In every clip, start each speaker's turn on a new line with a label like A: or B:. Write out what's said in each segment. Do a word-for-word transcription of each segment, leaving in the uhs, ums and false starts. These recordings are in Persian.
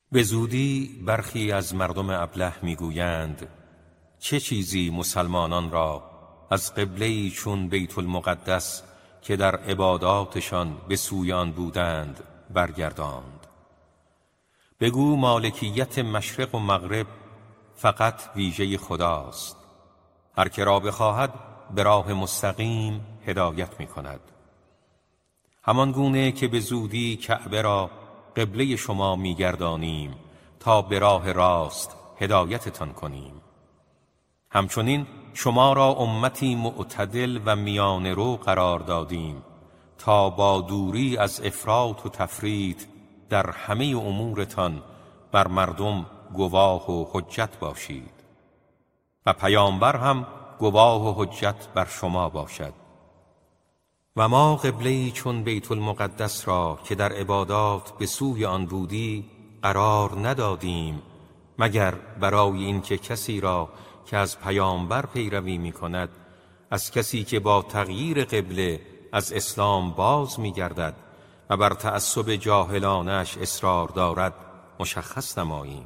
A: به زودی برخی از مردم ابله میگویند چه چیزی مسلمانان را از قبله‌ای چون بیت المقدس که در عباداتشان به سوی آن بودند برگرداند. بگو مالکیت مشرق و مغرب فقط ویژه خداست. هر که را بخواهد به راه مستقیم هدایت می کند. همان گونه که به زودی کعبه را قبله شما می گردانیم تا به راه راست هدایتتان کنیم. همچنین شما را امتی معتدل و میانه رو قرار دادیم تا با دوری از افراط و تفریط در همه امورتان بر مردم گواه و حجت باشید و پیامبر هم گواه و حجت بر شما باشد. و ما قبله‌ای چون بیت المقدس را که در عبادات به سوی آن بودی قرار ندادیم مگر برای اینکه کسی را که از پیامبر پیروی می کند از کسی که با تغییر قبله از اسلام باز می گردد و بر تعصب جاهلانش اصرار دارد مشخص نماییم.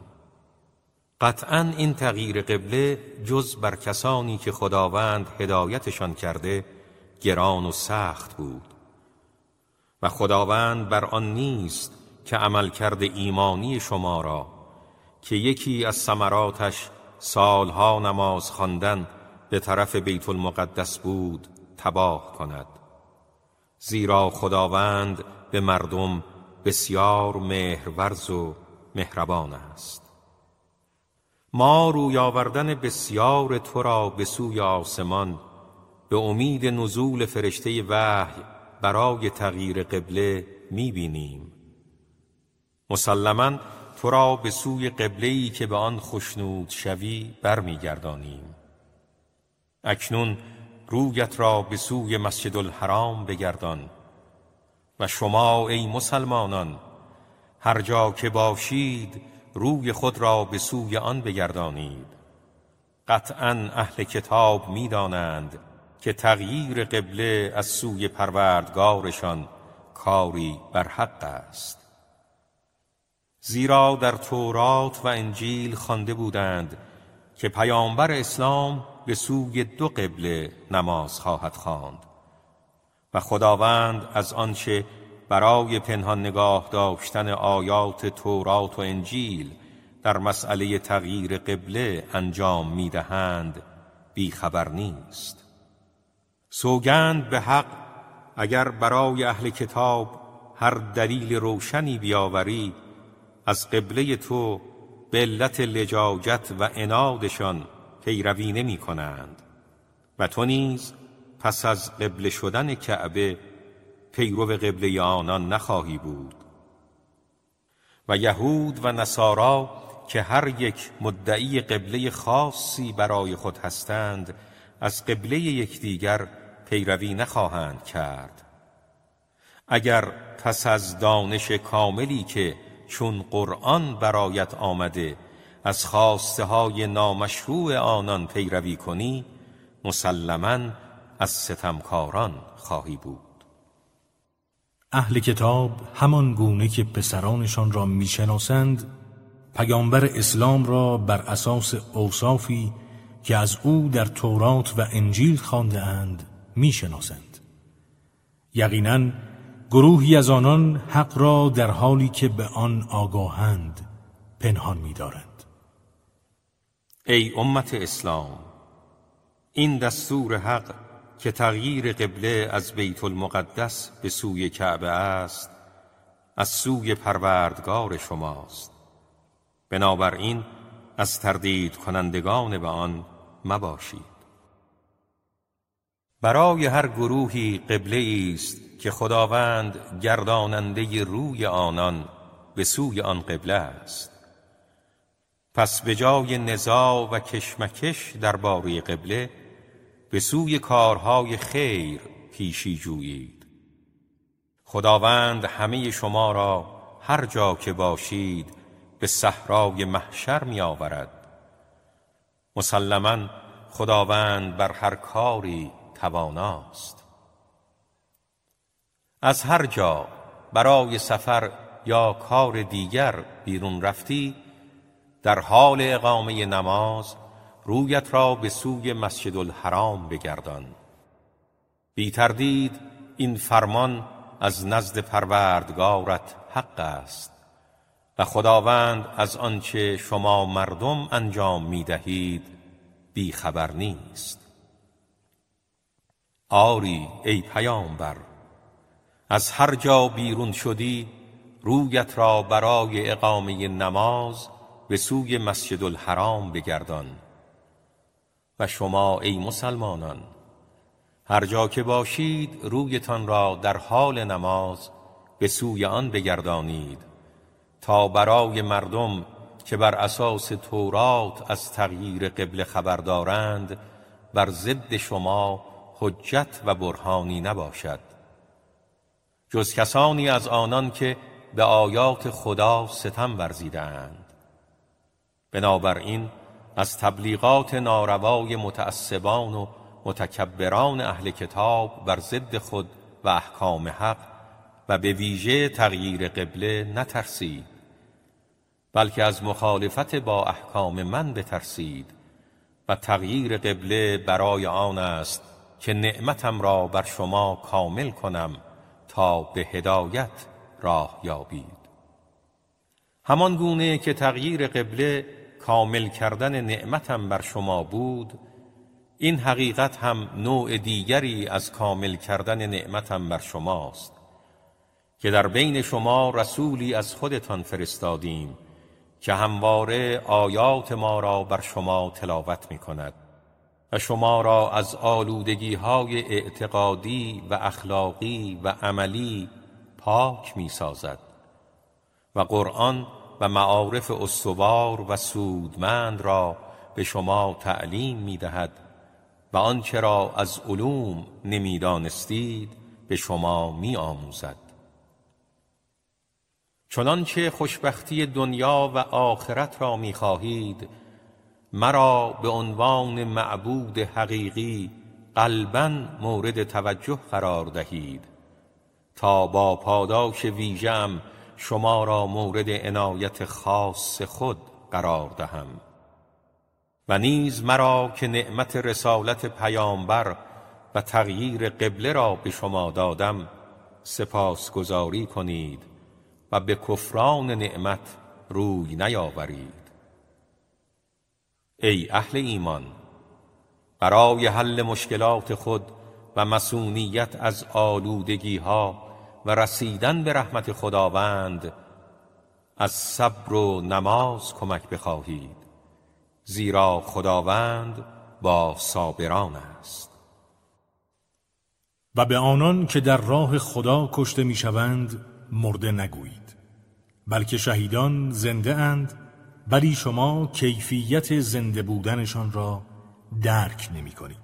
A: قطعاً این تغییر قبله جز بر کسانی که خداوند هدایتشان کرده گران و سخت بود و خداوند بر آن نیست که عمل کرده ایمانی شما را که یکی از ثمراتش سالها نماز خواندن به طرف بیت المقدس بود تباه کند، زیرا خداوند به مردم بسیار مهرورز و مهربان است. ما روی آوردن بسیار تو را به سوی آسمان به امید نزول فرشته وحی برای تغییر قبله می بینیم. مسلماً تو را به سوی قبله‌ای که به آن خوشنود شوی برمی گردانیم. اکنون رویت را به سوی مسجد الحرام بگردان و شما ای مسلمانان هر جا که باشید روی خود را به سوی آن بگردانید. قطعاً اهل کتاب می دانند که تغییر قبله از سوی پروردگارشان کاری بر حق است، زیرا در تورات و انجیل خوانده بودند که پیامبر اسلام به سوی دو قبله نماز خواهد خواند و خداوند از آنچه برای پنهان نگاه داشتن آیات تورات و انجیل در مسئله تغییر قبله انجام می‌دهند بیخبر نیست. سوگند به حق اگر برای اهل کتاب هر دلیل روشنی بیاوری از قبله تو به علت لجاجت و عنادشان پیروی نمی کنند و تو نیز پس از قبله شدن کعبه پیرو قبله آنان نخواهی بود. و یهود و نصارا که هر یک مدعی قبله خاصی برای خود هستند از قبله یکدیگر پیروی نخواهند کرد. اگر پس از دانش کاملی که چون قرآن برایت آمده از خواسته های نامشروع آنان پیروی کنی مسلماً از ستمکاران خواهی بود.
B: اهل کتاب همان گونه که پسرانشان را میشناسند پیامبر اسلام را بر اساس اوصافی که از او در تورات و انجیل خوانده اند میشناسند. یقیناً گروهی از آنان حق را در حالی که به آن آگاهند پنهان می‌دارند.
A: ای امت اسلام، این دستور حق که تغییر قبله از بیت المقدس به سوی کعبه است از سوی پروردگار شماست. بنابراین از تردید کنندگان به آن مباشید. برای هر گروهی قبله است که خداوند گرداننده روی آنان به سوی آن قبله است. پس به جای نزاع و کشمکش درباره قبله به سوی کارهای خیر پیشی جویید. خداوند همه شما را هر جا که باشید به صحرای محشر می آورد. مسلماً خداوند بر هر کاری تواناست. از هر جا برای سفر یا کار دیگر بیرون رفتی، در حال اقامه نماز رویت را به سوی مسجد الحرام بگردان. بی تردید این فرمان از نزد پروردگارت حق است و خداوند از آنچه شما مردم انجام می دهید بی خبر نیست. آری ای پیامبر، از هر جا بیرون شدی رویت را برای اقامه نماز به سوی مسجد الحرام بگردان. و شما ای مسلمانان، هر جا که باشید رویتان را در حال نماز به سوی آن بگردانید تا برای مردم که بر اساس تورات از تغییر قبله خبر دارند بر ضد شما حجت و برهانی نباشد، جز کسانی از آنان که به آیات خدا ستم ورزیدند. بنابراین از تبلیغات ناروای متعصبان و متکبران اهل کتاب بر ضد خود و احکام حق و به ویژه تغییر قبله نترسید، بلکه از مخالفت با احکام من بترسید و تغییر قبله برای آن است که نعمتم را بر شما کامل کنم تا به هدایت راه یابید. همان گونه که تغییر قبله کامل کردن نعمتم بر شما بود، این حقیقت هم نوع دیگری از کامل کردن نعمتم بر شماست که در بین شما رسولی از خودتان فرستادیم که همواره آیات ما را بر شما تلاوت می کند و شما را از آلودگی‌های اعتقادی و اخلاقی و عملی پاک می سازد و قرآن و معارف استوار و سودمند را به شما تعلیم می دهد و آنچه را از علوم نمی دانستید به شما می آموزد. چنانچه خوشبختی دنیا و آخرت را می خواهید، مرا به عنوان معبود حقیقی قلباً مورد توجه قرار دهید تا با پاداش ویژه‌ام شما را مورد عنایت خاص خود قرار دهم و نیز مرا که نعمت رسالت پیامبر و تغییر قبله را به شما دادم سپاسگزاری کنید و به کفران نعمت روی نیاورید. ای اهل ایمان، برای حل مشکلات خود و مسئولیت از آلودگی‌ها و رسیدن به رحمت خداوند از صبر و نماز کمک بخواهید، زیرا خداوند با صابران است.
B: و به آنان که در راه خدا کشته میشوند مرده نگویید، بلکه شهیدان زنده اند، ولی شما کیفیت زنده بودنشان را درک نمی کنید.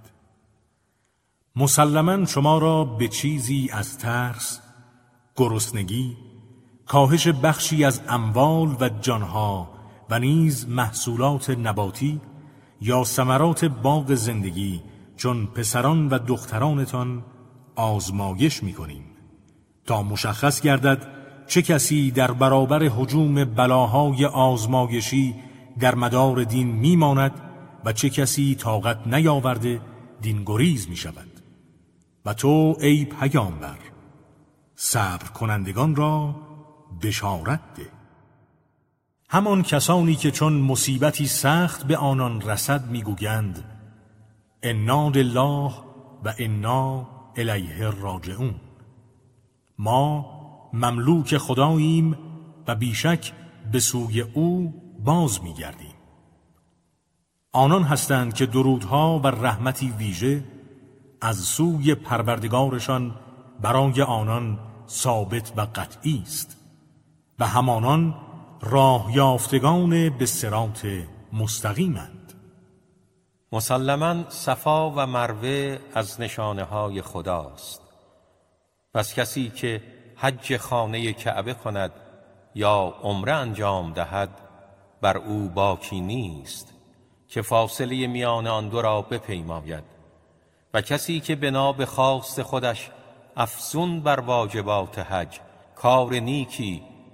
B: مسلماً شما را به چیزی از ترس، گرسنگی، کاهش بخشی از اموال و جانها و نیز محصولات نباتی یا ثمرات باغ زندگی چون پسران و دخترانتان آزمایش می کنیم تا مشخص گردد چه کسی در برابر هجوم بلاهای آزمایشی در مدار دین میماند و چه کسی طاقت نیاورده دین گریز می شود. و تو ای پیامبر صبر کنندگان را بشارت ده. همان کسانی که چون مصیبتی سخت به آنان رسد میگویند انا لله و انا الیه راجعون، ما مملوک خداییم و بیشک به سوی او باز میگردیم. آنان هستند که درودها و رحمتی ویژه از سوی پروردگارشان برای آنان ثابت و قطعی است و همانان راه یافتگان به صراط مستقیمند.
A: مسلماً صفا و مروه از نشانه های خداست. پس کسی که حج خانه کعبه کند یا عمره انجام دهد بر او باکی نیست که فاصله میان آن دو را بپیماید و کسی که بنا به خواست خودش افزون بر واجبات حج کار نیکی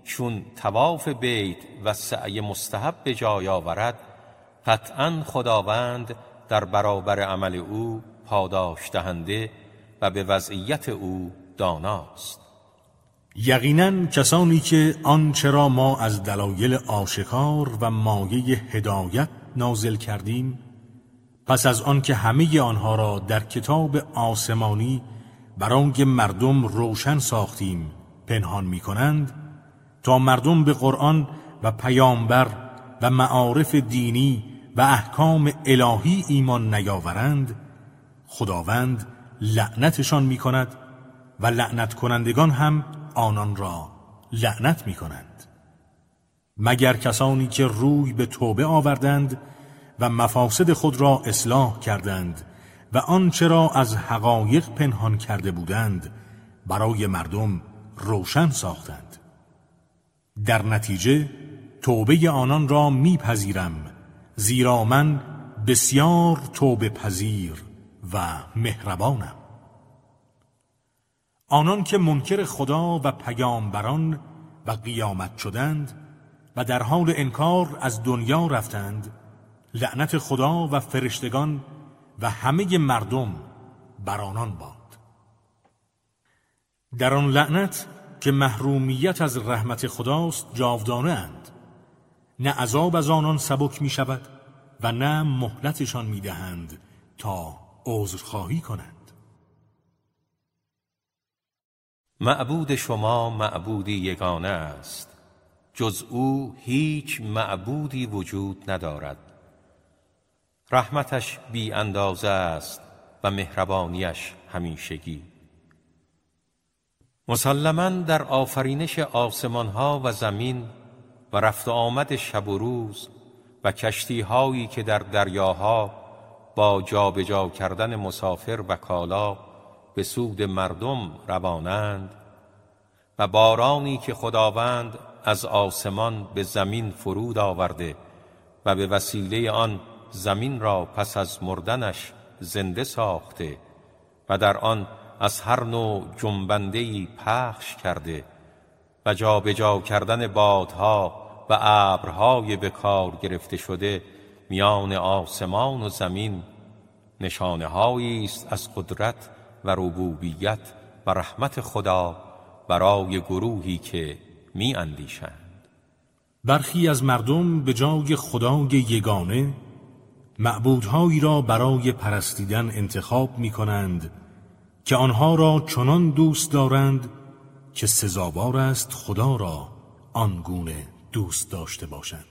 A: چون طواف بیت و سعی مستحب به جای آورد، قطعاً خداوند در برابر عمل او پاداش دهنده و به وضعیت او داناست.
B: یقیناً کسانی که آنچه را ما از دلایل آشکار و مایه هدایت نازل کردیم، پس از آن که همه آنها را در کتاب آسمانی برای مردم روشن ساختیم پنهان می کنند تا مردم به قرآن و پیامبر و معارف دینی و احکام الهی ایمان نیاورند، خداوند لعنتشان می کند و لعنت کنندگان هم آنان را لعنت می کنند، مگر کسانی که روی به توبه آوردند و مفاسد خود را اصلاح کردند و آنچه را از حقایق پنهان کرده بودند برای مردم روشن ساختند. در نتیجه توبه آنان را میپذیرم، زیرا من بسیار توبه پذیر و مهربانم. آنان که منکر خدا و پیامبران و قیامت شدند و در حال انکار از دنیا رفتند، لعنت خدا و فرشتگان و همه مردم بر آنان باد. در آن لعنت که محرومیت از رحمت خداست جاودانه اند، نه عذاب از آنان سبک می شود و نه مهلتشان می دهند تا عذرخواهی کنند.
A: معبود شما معبودی یگانه است، جز او هیچ معبودی وجود ندارد. رحمتش بی اندازه است و مهربانیش همیشگی. مسلماً در آفرینش آسمانها و زمین و رفت و آمد شب و روز و کشتی‌هایی که در دریاها با جابجا کردن مسافر و کالا به سود مردم روانند و بارانی که خداوند از آسمان به زمین فرود آورده و به وسیله آن زمین را پس از مردنش زنده ساخته و در آن از هر نوع جنبنده‌ای پخش کرده و جابجا کردن بادها و ابرهای به کار گرفته شده میان آسمان و زمین نشانه‌هایی است از قدرت و ربوبیت و رحمت خدا برای گروهی که می اندیشند.
B: برخی از مردم به جای خدای یگانه معبودهایی را برای پرستیدن انتخاب می کنند که آنها را چنان دوست دارند که سزاوار است خدا را آنگونه دوست داشته باشند.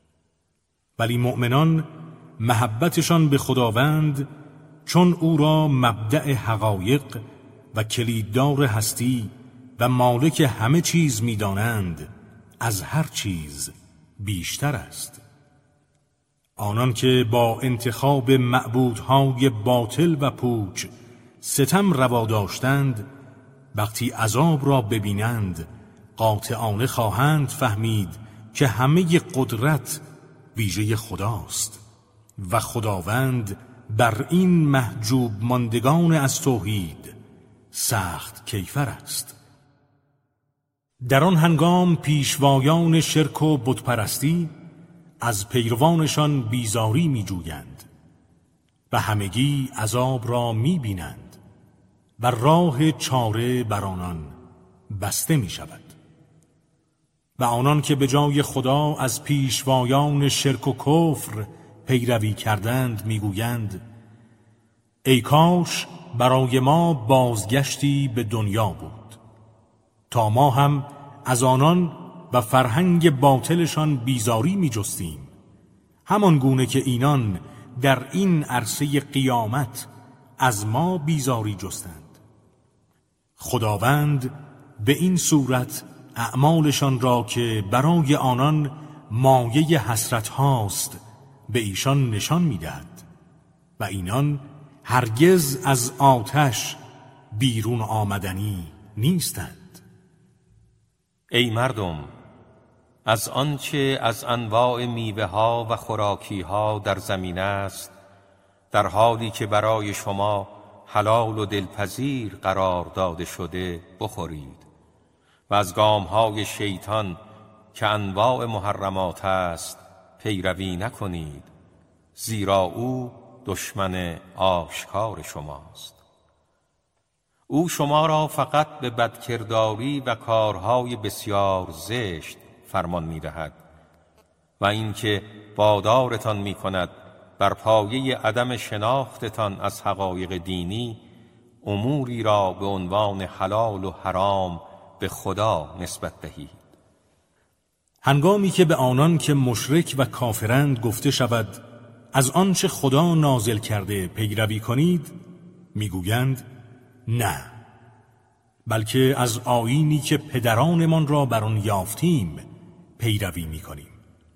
B: ولی مؤمنان محبتشان به خداوند، چون او را مبدأ حقایق و کلیددار هستی و مالک همه چیز می دانند، از هر چیز بیشتر است. آنان که با انتخاب معبودهای باطل و پوچ ستم روا داشتند، وقتی عذاب را ببینند قاطعانه خواهند فهمید که همه قدرت ویژه خداست و خداوند بر این محجوب ماندگان از توحید سخت کیفر است. در آن هنگام پیشوایان شرک و بتپرستی از پیروانشان بیزاری می جویند و همگی عذاب را می بینند و راه چاره بر آنان بسته می شود. و آنان که به جای خدا از پیشوایان شرک و کفر پیروی کردند میگویند ای کاش برای ما بازگشتی به دنیا بود تا ما هم از آنان و فرهنگ باطلشان بیزاری می جستیم، همان گونه که اینان در این عرصه قیامت از ما بیزاری جستند. خداوند به این صورت اعمالشان را که برای آنان مایه حسرت هاست به ایشان نشان می دهد و اینان هرگز از آتش بیرون آمدنی نیستند.
A: ای مردم، از آنچه از انواع میوه ها و خوراکی ها در زمین است، در حالی که برای شما حلال و دلپذیر قرار داده شده بخورید و از گامهای شیطان که انواع محرمات است پیروی نکنید، زیرا او دشمن آشکار شماست. او شما را فقط به بدکرداری و کارهای بسیار زشت فرمان می‌دهد و اینکه وادارتان می‌کند بر پایه عدم شناختتان از حقایق دینی اموری را به عنوان حلال و حرام به خدا نسبت دهید.
B: هنگامی که به آنان که مشرک و کافرند گفته شود از آنچه خدا نازل کرده پیروی کنید، میگویند نه، بلکه از آیینی که پدرانمان را بر آن یافتیم پیروی میکنیم.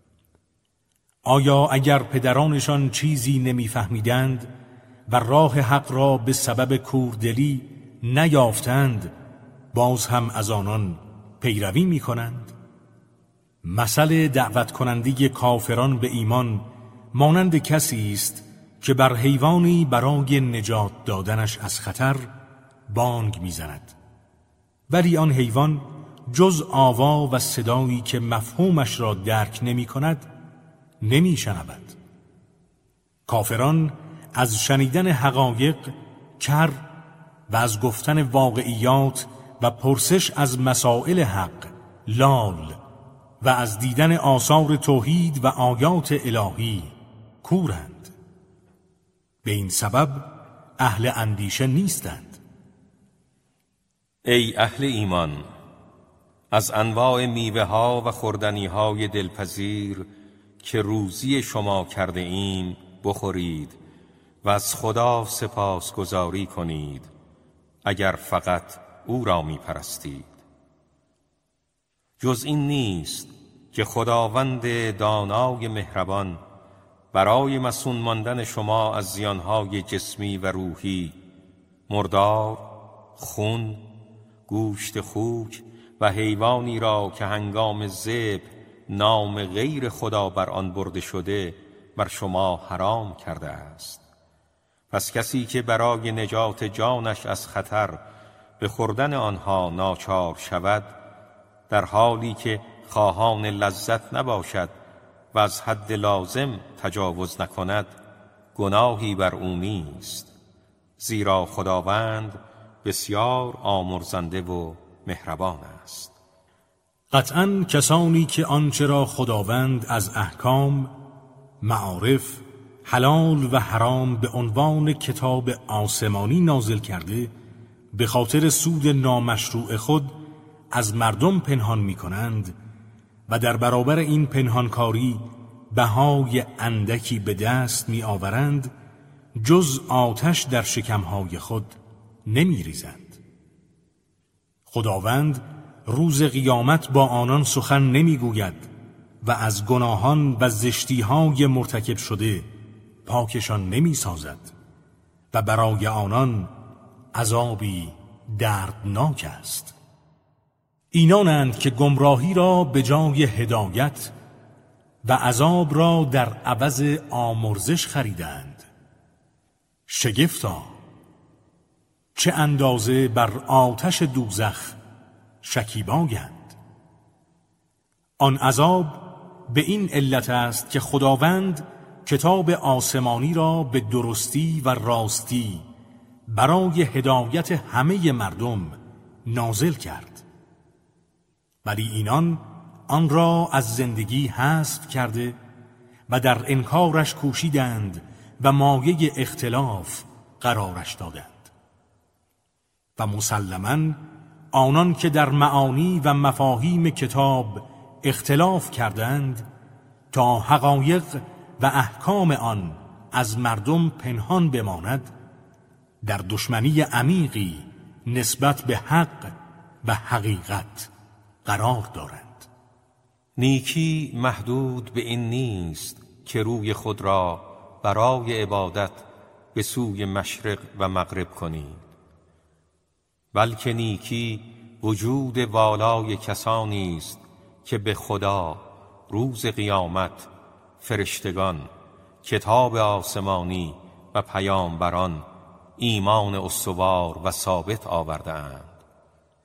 B: آیا اگر پدرانشان چیزی نمیفهمیدند و راه حق را به سبب کوردلی نیافتند، باز هم از آنان پیروی میکنند؟ مثل دعوت کننده کافران به ایمان مانند کسی است که بر حیوانی برای نجات دادنش از خطر بانگ میزند، ولی آن حیوان جز آوا و صدایی که مفهومش را درک نمی کند نمی شنود. کافران از شنیدن حقایق کر و از گفتن واقعیات و پرسش از مسائل حق لال و از دیدن آثار توحید و آیات الهی کورند. به این سبب اهل اندیشه نیستند.
A: ای اهل ایمان، از انواع میوه ها و خوردنی های دلپذیر که روزی شما کرده ایم بخورید و از خدا سپاسگزاری کنید اگر فقط او را می پرستید. جز این نیست که خداوند دانای مهربان برای مسون ماندن شما از زیانهای جسمی و روحی، مردار، خون، گوشت خوک و حیوانی را که هنگام ذبح نام غیر خدا بر آن برده شده بر شما حرام کرده است. پس کسی که برای نجات جانش از خطر به خوردن آنها ناچار شود، در حالی که خواهان لذت نباشد و از حد لازم تجاوز نکند، گناهی بر او نیست، زیرا خداوند بسیار آمرزنده و مهربان است.
B: قطعاً کسانی که آنچه را خداوند از احکام، معارف، حلال و حرام به عنوان کتاب آسمانی نازل کرده، به خاطر سود نامشروع خود از مردم پنهان می کنند و در برابر این پنهانکاری بهای اندکی به دست می آورند، جز آتش در شکمهای خود نمی ریزند. خداوند روز قیامت با آنان سخن نمی گوید و از گناهان و زشتیهای مرتکب شده پاکشان نمی سازد و برای آنان عذابی دردناک است. اینانند که گمراهی را به جای هدایت و عذاب را در عوض آمرزش خریدند. شگفتا چه اندازه بر آتش دوزخ شکیبایند. آن عذاب به این علت است که خداوند کتاب آسمانی را به درستی و راستی برای هدایت همه مردم نازل کرد، ولی اینان آن را از زندگی حذف کرده و در انکارش کوشیدند و مایه اختلاف قرارش دادند. و مسلماً آنان که در معانی و مفاهیم کتاب اختلاف کردند تا حقایق و احکام آن از مردم پنهان بماند، در دشمنی عمیقی نسبت به حق و حقیقت قرار دارند.
A: نیکی محدود به این نیست که روی خود را برای عبادت به سوی مشرق و مغرب کنید، بلکه نیکی وجود والای کسانی است که به خدا، روز قیامت، فرشتگان، کتاب آسمانی و پیامبران ایمان استوار و ثابت آورده‌اند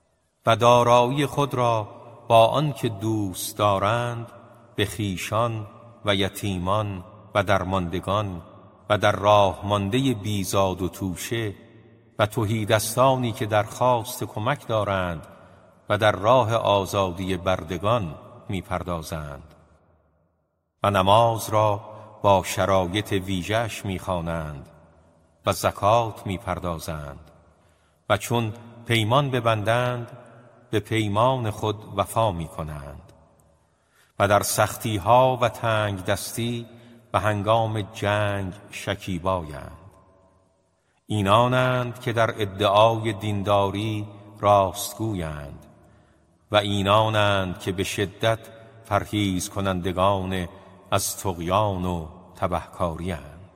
A: و دارایی خود را با آنکه دوست دارند به خویشان و یتیمان و درماندگان و در راه مانده بیزاد و توشه و تهیدستانی که درخواست کمک دارند و در راه آزادی بردگان می پردازند و نماز را با شرایط ویژه‌اش می خوانند و زکات می پردازند و چون پیمان ببندند به پیمان خود وفا می کنند و در سختی ها و تنگ دستی و هنگام جنگ شکیبایند. اینانند که در ادعای دینداری راستگویند و اینانند که به شدت پرهیز کنندگان از طغیان و تبهکاری اند.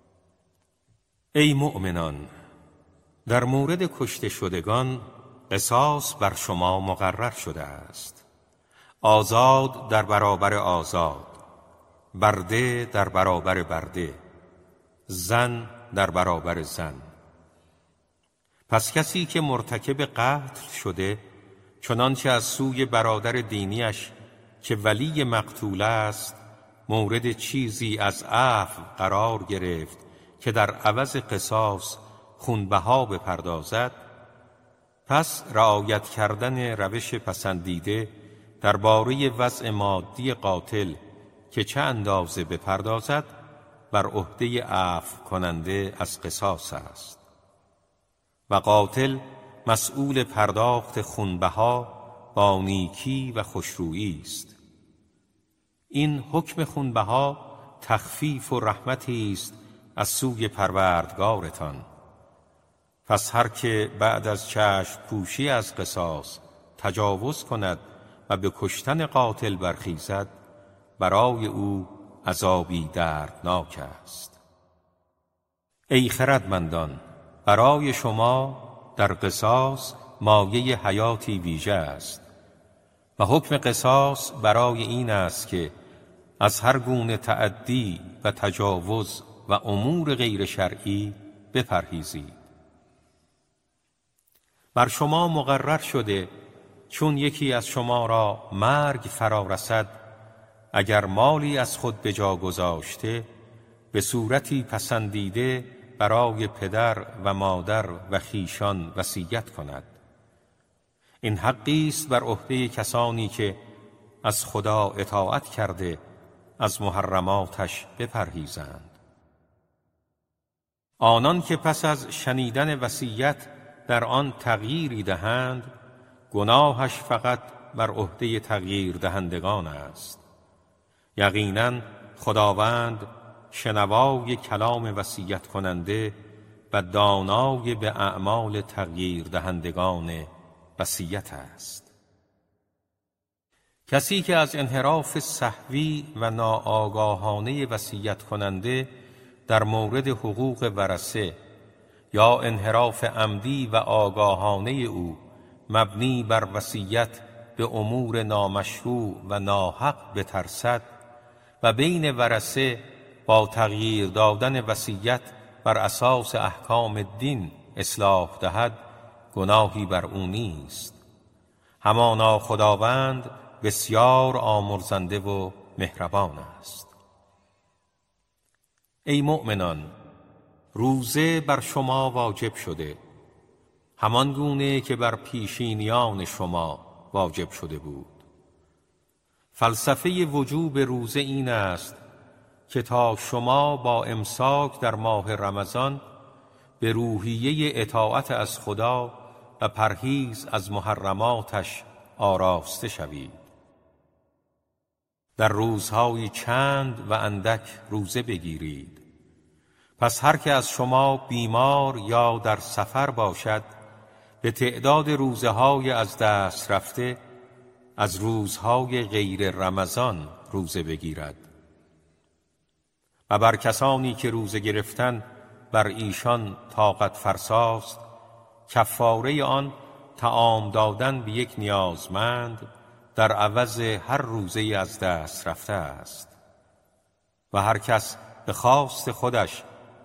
A: ای مؤمنان، در مورد کشته شدگان قصاص بر شما مقرر شده است. آزاد در برابر آزاد، برده در برابر برده، زن در برابر زن. پس کسی که مرتکب قتل شده چنانچه از سوی برادر دینیش که ولی مقتول است مورد چیزی از عفو قرار گرفت که در عوض قصاص خونبها بپردازد، پس رعایت کردن روش پسندیده درباره وضع مادی قاتل که چه اندازه بپردازد بر عهده عفو کننده از قصاص است و قاتل مسئول پرداخت خونبها با نیکی و خوشرویی است. این حکم خونبها تخفیف و رحمتی است از سوی پروردگارتان. پس هر که بعد از چشم پوشی از قصاص تجاوز کند و به کشتن قاتل برخیزد، برای او عذابی دردناک است. ای خردمندان، برای شما در قصاص مایه حیاتی ویژه است و حکم قصاص برای این است که از هر گونه تعدی و تجاوز و امور غیر شرعی بپرهیزید. بر شما مقرر شده چون یکی از شما را مرگ فرا رسد، اگر مالی از خود به جا گذاشته به صورتی پسندیده برای پدر و مادر و خویشان وصیت کند. این حقی است بر عهده کسانی که از خدا اطاعت کرده از محرماتش بپرهیزند. آنان که پس از شنیدن وصیت در آن تغییری دهند، گناهش فقط بر عهده تغییر دهندگان است. یقیناً خداوند شنوای کلام وصیت کننده و دانای به اعمال تغییر دهندگان وصیت است. کسی که از انحراف سهوی و ناآگاهانه وصیت کننده در مورد حقوق ورثه یا انحراف عمدی و آگاهانه او مبنی بر وصیت به امور نامشروع و ناحق بترسد و بین ورثه با تغییر دادن وصیت بر اساس احکام دین اصلاح دهد، گناهی بر او نیست. همانا خداوند بسیار آمرزنده و مهربان است. ای مؤمنان، روزه بر شما واجب شده، همان گونه که بر پیشینیان شما واجب شده بود. فلسفه وجوب روزه این است که تا شما با امساک در ماه رمضان به روحیه اطاعت از خدا و پرهیز از محرماتش آراسته شوید. در روزهای چند و اندک روزه بگیرید. پس هر که از شما بیمار یا در سفر باشد، به تعداد روزهای از دست رفته از روزهای غیر رمضان روزه بگیرد. و بر کسانی که روزه گرفتن بر ایشان طاقت فرساست، کفاره آن طعام دادن به یک نیازمند در عوض هر روزه از دست رفته است. و هر کس به خواست خودش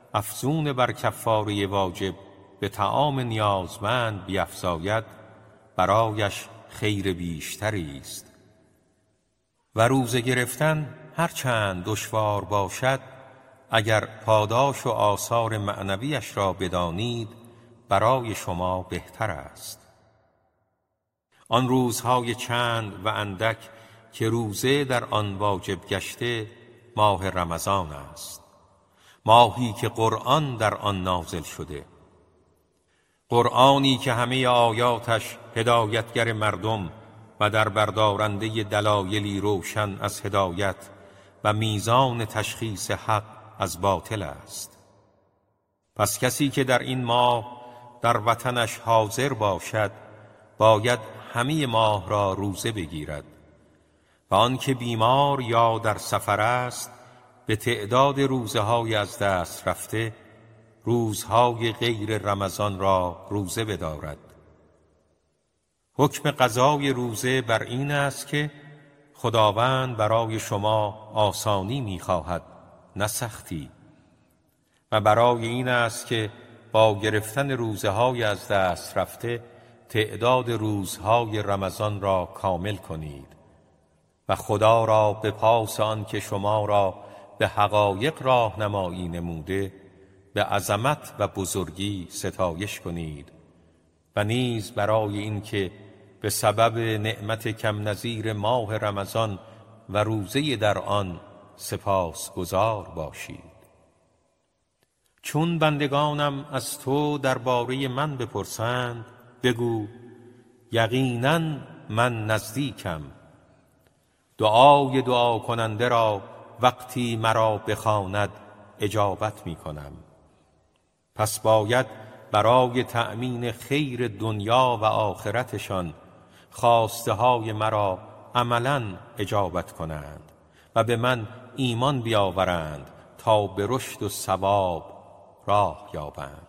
A: افزون بر کفاره واجب به طعام نیازمند بیفزاید، برایش خیر بیشتری است. و روزه گرفتن هر چند دشوار باشد، اگر پاداش و آثار معنویش را بدانید برای شما بهتر است. آن روزهای چند و اندک که روزه در آن واجب گشته ماه رمضان است، ماهی که قرآن در آن نازل شده، قرآنی که همه آیاتش هدایتگر مردم و در بردارنده دلایلی روشن از هدایت و میزان تشخیص حق از باطل است. پس کسی که در این ماه در وطنش حاضر باشد باید همه ماه را روزه بگیرد و آن که بیمار یا در سفر است به تعداد روزهای از دست رفته روزهای غیر رمضان را روزه بدارد. حکم قضای روزه بر این است که خداوند برای شما آسانی می‌خواهد نه سختی، و برای این است که با گرفتن روزهای از دست رفته تعداد روزهای رمضان را کامل کنید و خدا را به پاس آن که شما را به حقایق راهنمایی نموده به عظمت و بزرگی ستایش کنید و نیز برای این که به سبب نعمت کم نظیر ماه رمضان و روزه در آن سپاسگزار باشید. چون بندگانم از تو درباره من بپرسند بگو یقینا من نزدیکم، دعای دعا کننده را وقتی مرا بخواند اجابت می کنم. پس باید برای تأمین خیر دنیا و آخرتشان خواسته های مرا عملاً اجابت کنند و به من ایمان بیاورند تا به رشد و ثواب راه یابند.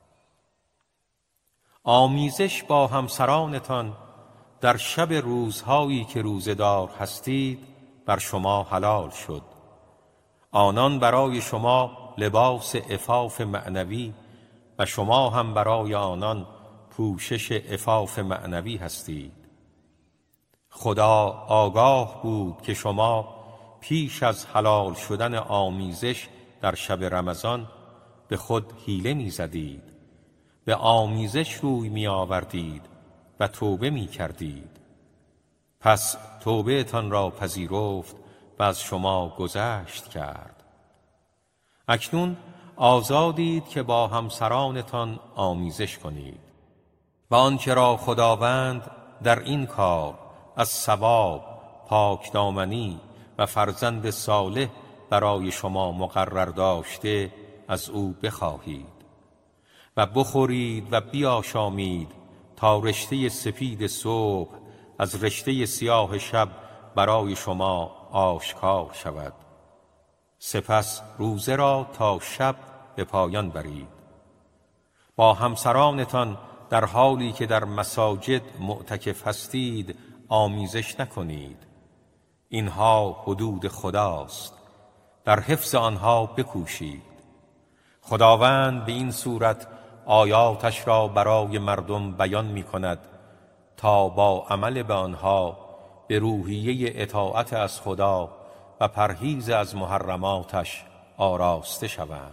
A: آمیزش با همسرانتان در شب روزهایی که روزه‌دار هستید بر شما حلال شد. آنان برای شما لباس عفاف معنوی و شما هم برای آنان پوشش عفاف معنوی هستید. خدا آگاه بود که شما پیش از حلال شدن آمیزش در شب رمضان به خود حیله می زدید، به آمیزش روی می آوردید و توبه می کردید. پس توبه تان را پذیرفت و از شما گذشت کرد. اکنون آزادید که با همسرانتان آمیزش کنید و آنچه را خداوند در این کار از ثواب، پاکدامنی و فرزند صالح برای شما مقرر داشته از او بخواهید و بخورید و بیاشامید تا رشته سپید صبح از رشته سیاه شب برای شما آشکار شود. سپس روزه را تا شب به پایان برید. با همسرانتان در حالی که در مساجد معتکف هستید آمیزش نکنید. اینها حدود خداست، در حفظ آنها بکوشید. خداوند به این صورت آیاتش را برای مردم بیان می کند تا با عمل به آنها به روحیه اطاعت از خدا و پرهیز از محرماتش آراسته شوند.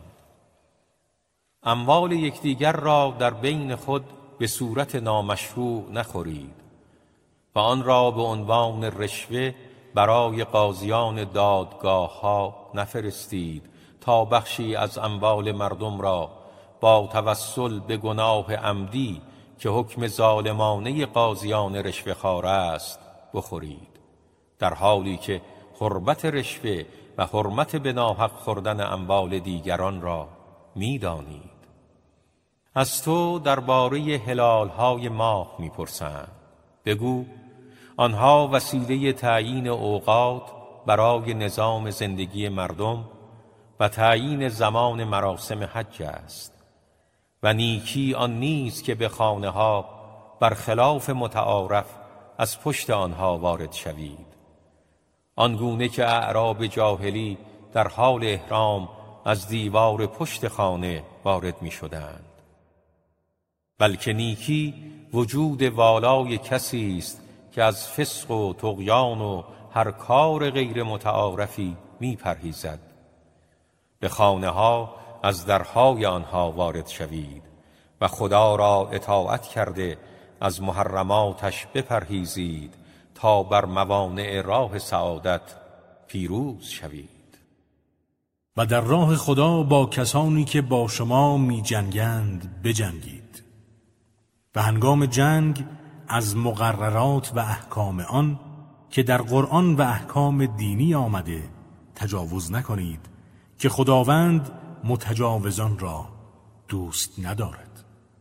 A: اموال یکدیگر را در بین خود به صورت نامشروع نخورید و آن را به عنوان رشوه برای قاضیان دادگاه ها نفرستید تا بخشی از اموال مردم را با توسل به گناه عمدی که حکم ظالمانه قاضیان رشوه خوار است بخورید، در حالی که حرمت رشوه و حرمت به ناحق خوردن اموال دیگران را می‌دانید. از تو درباره هلال‌های ماه می‌پرسند. بگو آنها وسیله تعیین اوقات برای نظام زندگی مردم و تعیین زمان مراسم حج است و نیکی آن نیست که به خانه‌ها برخلاف متعارف از پشت آنها وارد شوید، آنگونه که اعراب جاهلی در حال احرام از دیوار پشت خانه وارد می شدند. بلکه نیکی وجود والای کسی است که از فسق و طغیان و هر کار غیر متعارفی می پرهیزد. به خانه ها از درهای آنها وارد شوید و خدا را اطاعت کرده از محرماتش بپرهیزید تا بر موانع راه سعادت پیروز شوید.
B: و در راه خدا با کسانی که با شما می جنگند بجنگید و هنگام جنگ از مقررات و احکام آن که در قرآن و احکام دینی آمده تجاوز نکنید که خداوند متجاوزان را دوست ندارد.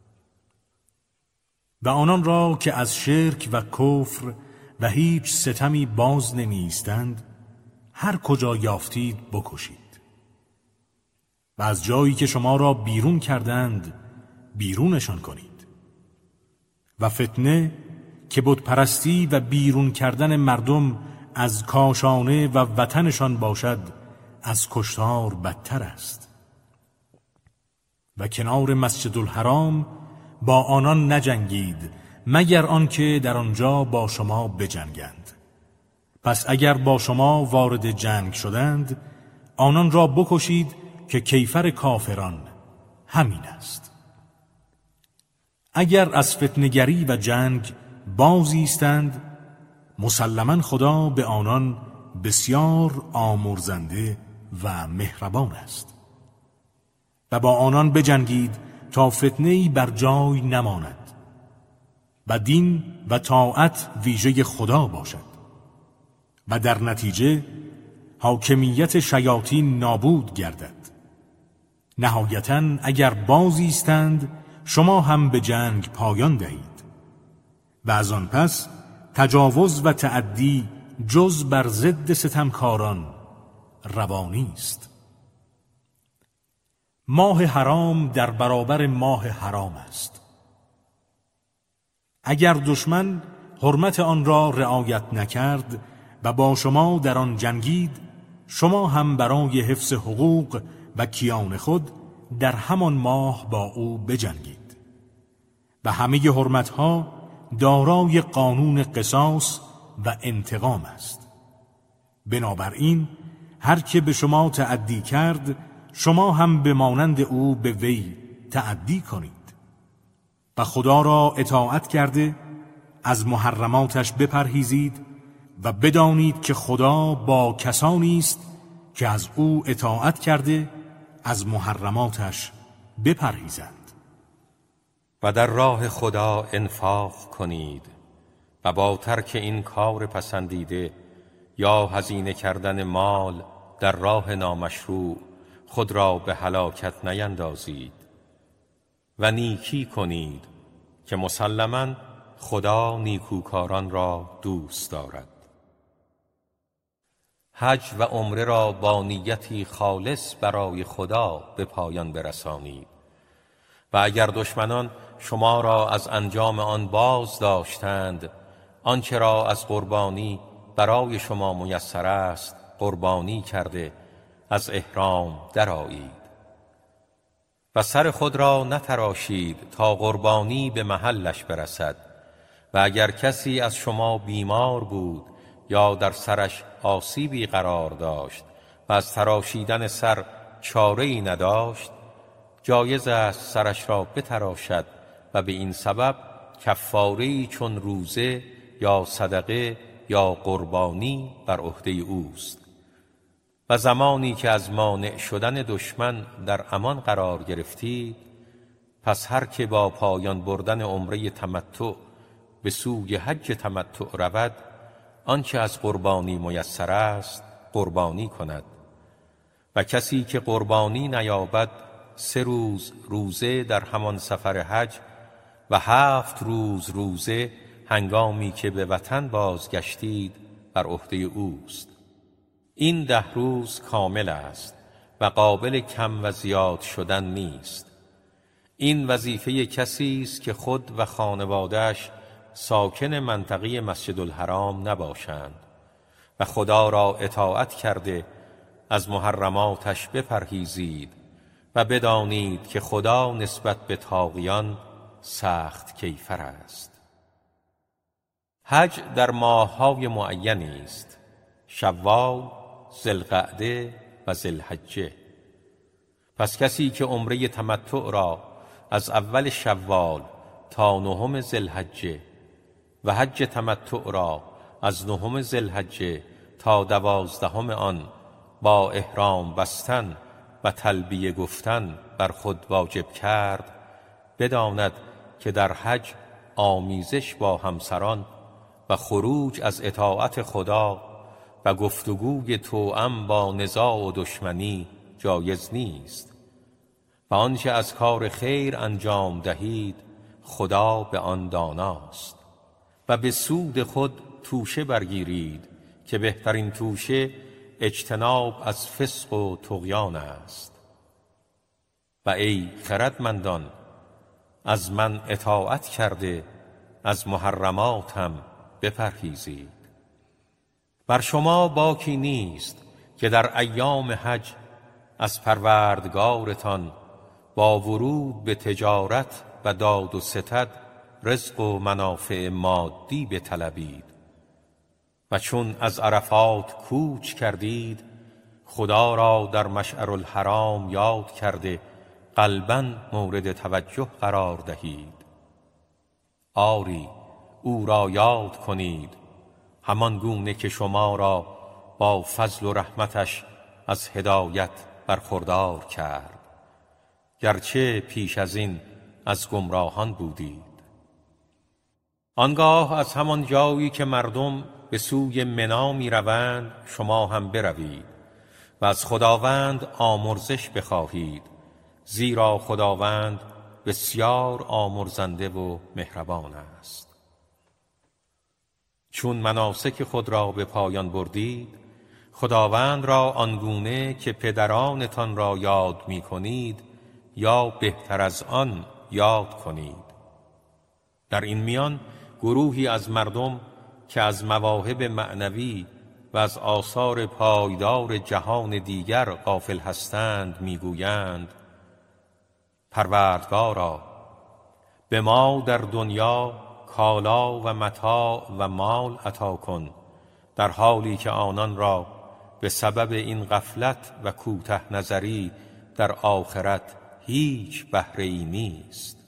B: و آنان را که از شرک و کفر و هیچ ستمی باز نمی ایستند هر کجا یافتید بکشید. و از جایی که شما را بیرون کردند بیرونشان کنید. و فتنه که بت پرستی و بیرون کردن مردم از کاشانه و وطنشان باشد از کشتار بدتر است. و کنار مسجد الحرام با آنان نجنگید مگر آنکه در آنجا با شما بجنگند. پس اگر با شما وارد جنگ شدند آنان را بکشید که کیفر کافران همین است. اگر از فتنگری و جنگ بازایستند مسلماً خدا به آنان بسیار آمرزنده و مهربان است. و با آنان بجنگید تا فتنه‌ای بر جای نماند و دین و طاعت ویژه خدا باشد و در نتیجه حاکمیت شیاطین نابود گردد. نهایتاً اگر بازایستند شما هم به جنگ پایان دهید و از آن پس تجاوز و تعدی جز بر ضد ستمکاران روانی است. ماه حرام در برابر ماه حرام است. اگر دشمن حرمت آن را رعایت نکرد و با شما در آن جنگید شما هم برای حفظ حقوق و کیان خود در همان ماه با او بجنگید. و همه حرمتها دارای قانون قصاص و انتقام است. بنابراین هر که به شما تعدی کرد شما هم به مانند او به وی تعدی کنید. و خدا را اطاعت کرده از محرماتش بپرهیزید و بدانید که خدا با کسانی است که از او اطاعت کرده از محرماتش بپرهیزند.
A: و در راه خدا انفاق کنید و با ترک این کار پسندیده یا هزینه کردن مال در راه نامشروع خود را به هلاکت نیندازید و نیکی کنید که مسلماً خدا نیکوکاران را دوست دارد. حج و عمره را با نیتی خالص برای خدا به پایان برسانید و اگر دشمنان شما را از انجام آن باز داشتند آنچه را از قربانی برای شما میسر است قربانی کرده از احرام درآیید و سر خود را نتراشید تا قربانی به محلش برسد. و اگر کسی از شما بیمار بود یا در سرش آسیبی قرار داشت و از تراشیدن سر چاره‌ای نداشت جایز است سرش را بتراشد و به این سبب کفاره‌ای چون روزه یا صدقه یا قربانی بر عهده اوست. و زمانی که از مانع شدن دشمن در امان قرار گرفتید پس هر که با پایان بردن عمره تمتع به سوی حج تمتع رود آنچه از قربانی میسر است قربانی کند و کسی که قربانی نیابد سه روز روزه در همان سفر حج و هفت روز روزه هنگامی که به وطن بازگشتید بر عهده اوست. این ده روز کامل است و قابل کم و زیاد شدن نیست. این وظیفه کسی است که خود و خانواده‌اش ساکن منطقه مسجد الحرام نباشند و خدا را اطاعت کرده از محرماتش بپرهیزید و بدانید که خدا نسبت به طاغیان سخت کیفر است. حج در ماه‌های معینی است: شوال، ذوالقعده و ذوالحجه. پس کسی که عمره تمتع را از اول شوال تا نهم ذوالحجه و حج تمتع را از نهم ذوالحجه تا دوازدهم آن با احرام بستن و تلبیه گفتن بر خود واجب کرد، بداند که در حج آمیزش با همسران و خروج از اطاعت خدا و گفتگوی توأم با نزاع و دشمنی جایز نیست و آنچه از کار خیر انجام دهید خدا به آن داناست و به سود خود توشه برگیرید که بهترین توشه اجتناب از فسق و طغیان است. و ای خردمندان، از من اطاعت کرده از محرماتم بپرهیزید. بر شما باکی نیست که در ایام حج از پروردگارتان با ورود به تجارت و داد و ستد رزق و منافع مادی بطلبید و چون از عرفات کوچ کردید خدا را در مشعر الحرام یاد کرده قلباً مورد توجه قرار دهید. آری او را یاد کنید همان گونه که شما را با فضل و رحمتش از هدایت برخوردار کرد، گرچه پیش از این از گمراهان بودید. آنگاه از همان جایی که مردم به سوی منا می روند شما هم بروید و از خداوند آمرزش بخواهید، زیرا خداوند بسیار آمرزنده و مهربان است. چون مناسک خود را به پایان بردید، خداوند را آنگونه که پدرانتان را یاد می کنید یا بهتر از آن یاد کنید. در این میان گروهی از مردم که از مواهب معنوی و از آثار پایدار جهان دیگر غافل هستند میگویند: پروردگارا، به ما در دنیا کالا و متاع و مال عطا کن، در حالی که آنان را به سبب این غفلت و کوته نظری در آخرت هیچ بهره‌ای نیست.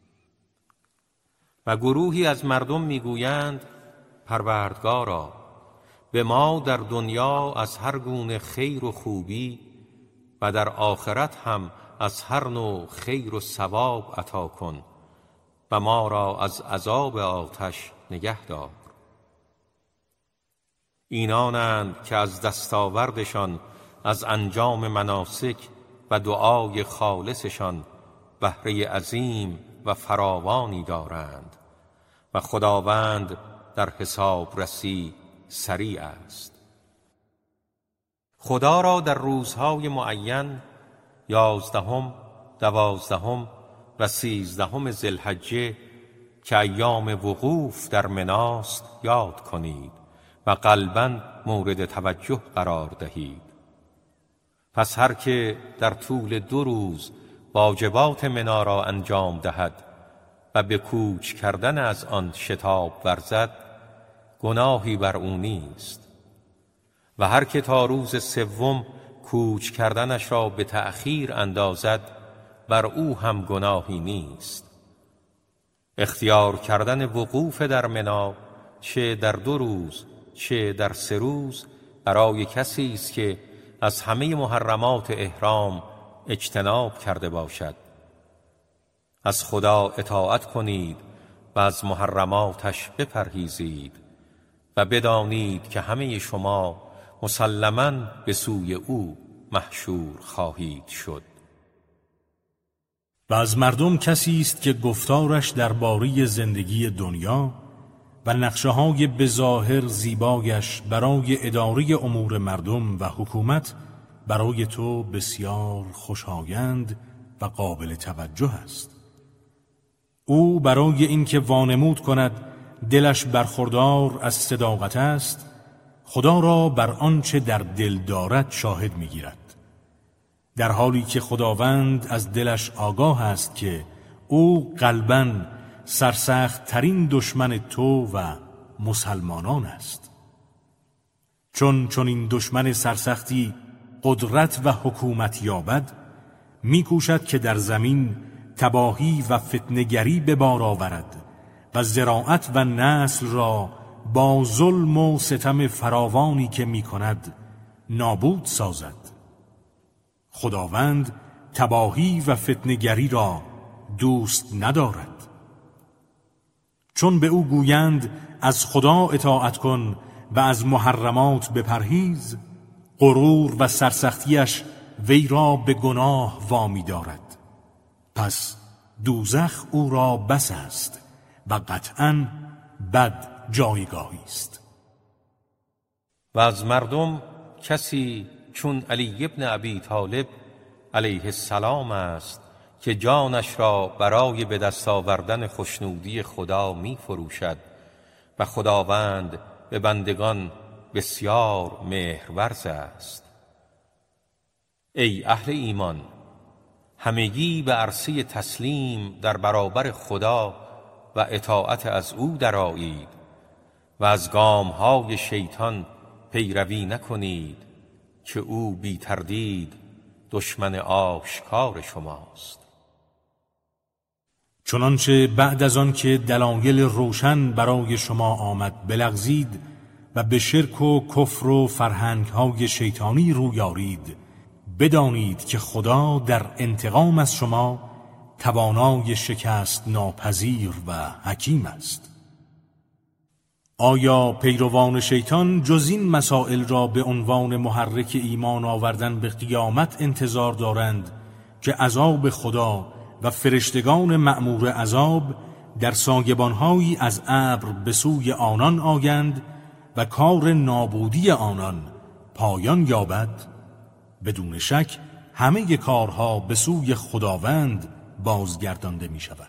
A: و گروهی از مردم میگویند: پروردگارا، به ما در دنیا از هر گونه خیر و خوبی و در آخرت هم از هر نوع خیر و ثواب عطا کن و ما را از عذاب آتش نگه دار. اینانند که از دستاوردشان از انجام مناسک و دعای خالصشان بهره عظیم و فراوانی دارند و خداوند در حساب رسی سریع است. خدا را در روزهای معین یازدهم، دوازدهم و سیزدهم ذوالحجه که ایام وقوف در مناست یاد کنید و قلباً مورد توجه قرار دهید. پس هر که در طول دو روز واجبات منا را انجام دهد و به کوچ کردن از آن شتاب ورزد، گناهی بر او نیست. و هر که تا روز سوم کوچ کردنش را به تأخیر اندازد، بر او هم گناهی نیست. اختیار کردن وقوف در منا چه در دو روز چه در سه روز برای کسی است که از همه محرمات احرام اجتناب کرده باشد. از خدا اطاعت کنید و از محرماتش بپرهیزید و بدانید که همه شما مسلماً به سوی او محشور خواهید شد.
B: و از مردم کسی است که گفتارش درباره زندگی دنیا و نقشه‌های بظاهر زیبایش برای اداره امور مردم و حکومت برای تو بسیار خوشایند و قابل توجه است. او برای اینکه وانمود کند دلش برخوردار از صداقت است، خدا را بر آنچه در دل دارد شاهد می‌گیرد، در حالی که خداوند از دلش آگاه است که او قلباً سرسخت ترین دشمن تو و مسلمانان است. چون چون این دشمن سرسختی قدرت و حکومت یابد، میکوشد که در زمین تباهی و فتنه‌گری به بار آورد و زراعت و نسل را با ظلم و ستم فراوانی که میکند نابود سازد. خداوند تباهی و فتنه‌گری را دوست ندارد. چون به او گویند از خدا اطاعت کن و از محرمات بپرهیز، غرور و سرسختیش وی را به گناه وامی دارد. پس دوزخ او را بس است و قطعاً بد جایگاهی است.
A: و از مردم کسی چون علی ابن ابی طالب علیه السلام است که جانش را برای به دست آوردن خوشنودی خدا می فروشد و خداوند به بندگان بسیار مهرورز است. ای اهل ایمان، همگی به عرصه تسلیم در برابر خدا و اطاعت از او درآیید و از گامهای شیطان پیروی نکنید که او بی تردید دشمن آشکار شماست.
B: چنانچه بعد از آن که دلایل روشن برای شما آمد بلغزید و به شرک و کفر و فرهنگ‌های شیطانی رویارید، بدانید که خدا در انتقام از شما توانای شکست ناپذیر و حکیم است. آیا پیروان شیطان جز این مسائل را به عنوان محرک ایمان آوردن به قیامت انتظار دارند که عذاب خدا و فرشتگان مأمور عذاب در سایبان‌هایی از ابر به سوی آنان آیند و کار نابودی آنان پایان یابد؟ بدون شک همه کارها به سوی خداوند بازگردانده می شود.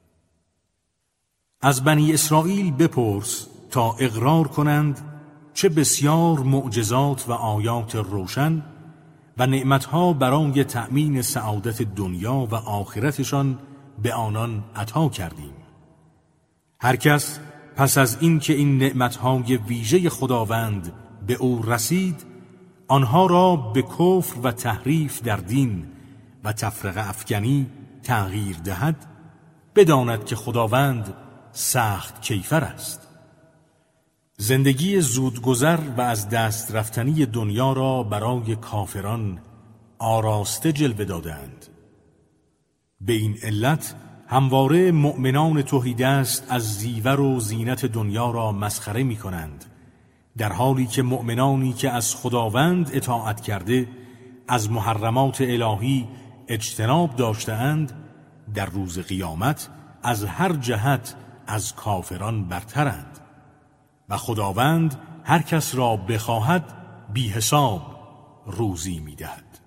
B: از بنی اسرائیل بپرس تا اقرار کنند چه بسیار معجزات و آیات روشن و نعمتها برای تأمین سعادت دنیا و آخرتشان به آنان عطا کردیم. هر کس پس از این که این نعمتهای ویژه خداوند به او رسید، آنها را به کفر و تحریف در دین و تفرقه افکنی تغییر دهد، بداند که خداوند سخت کیفر است. زندگی زودگذر و از دست رفتنی دنیا را برای کافران آراسته جلوه دادند. به این علت همواره مؤمنان تهیدست از زیور و زینت دنیا را مسخره می کنند، در حالی که مؤمنانی که از خداوند اطاعت کرده از محرمات الهی اجتناب داشته‌اند در روز قیامت از هر جهت از کافران برترند و خداوند هر کس را بخواهد بی حساب روزی می دهد.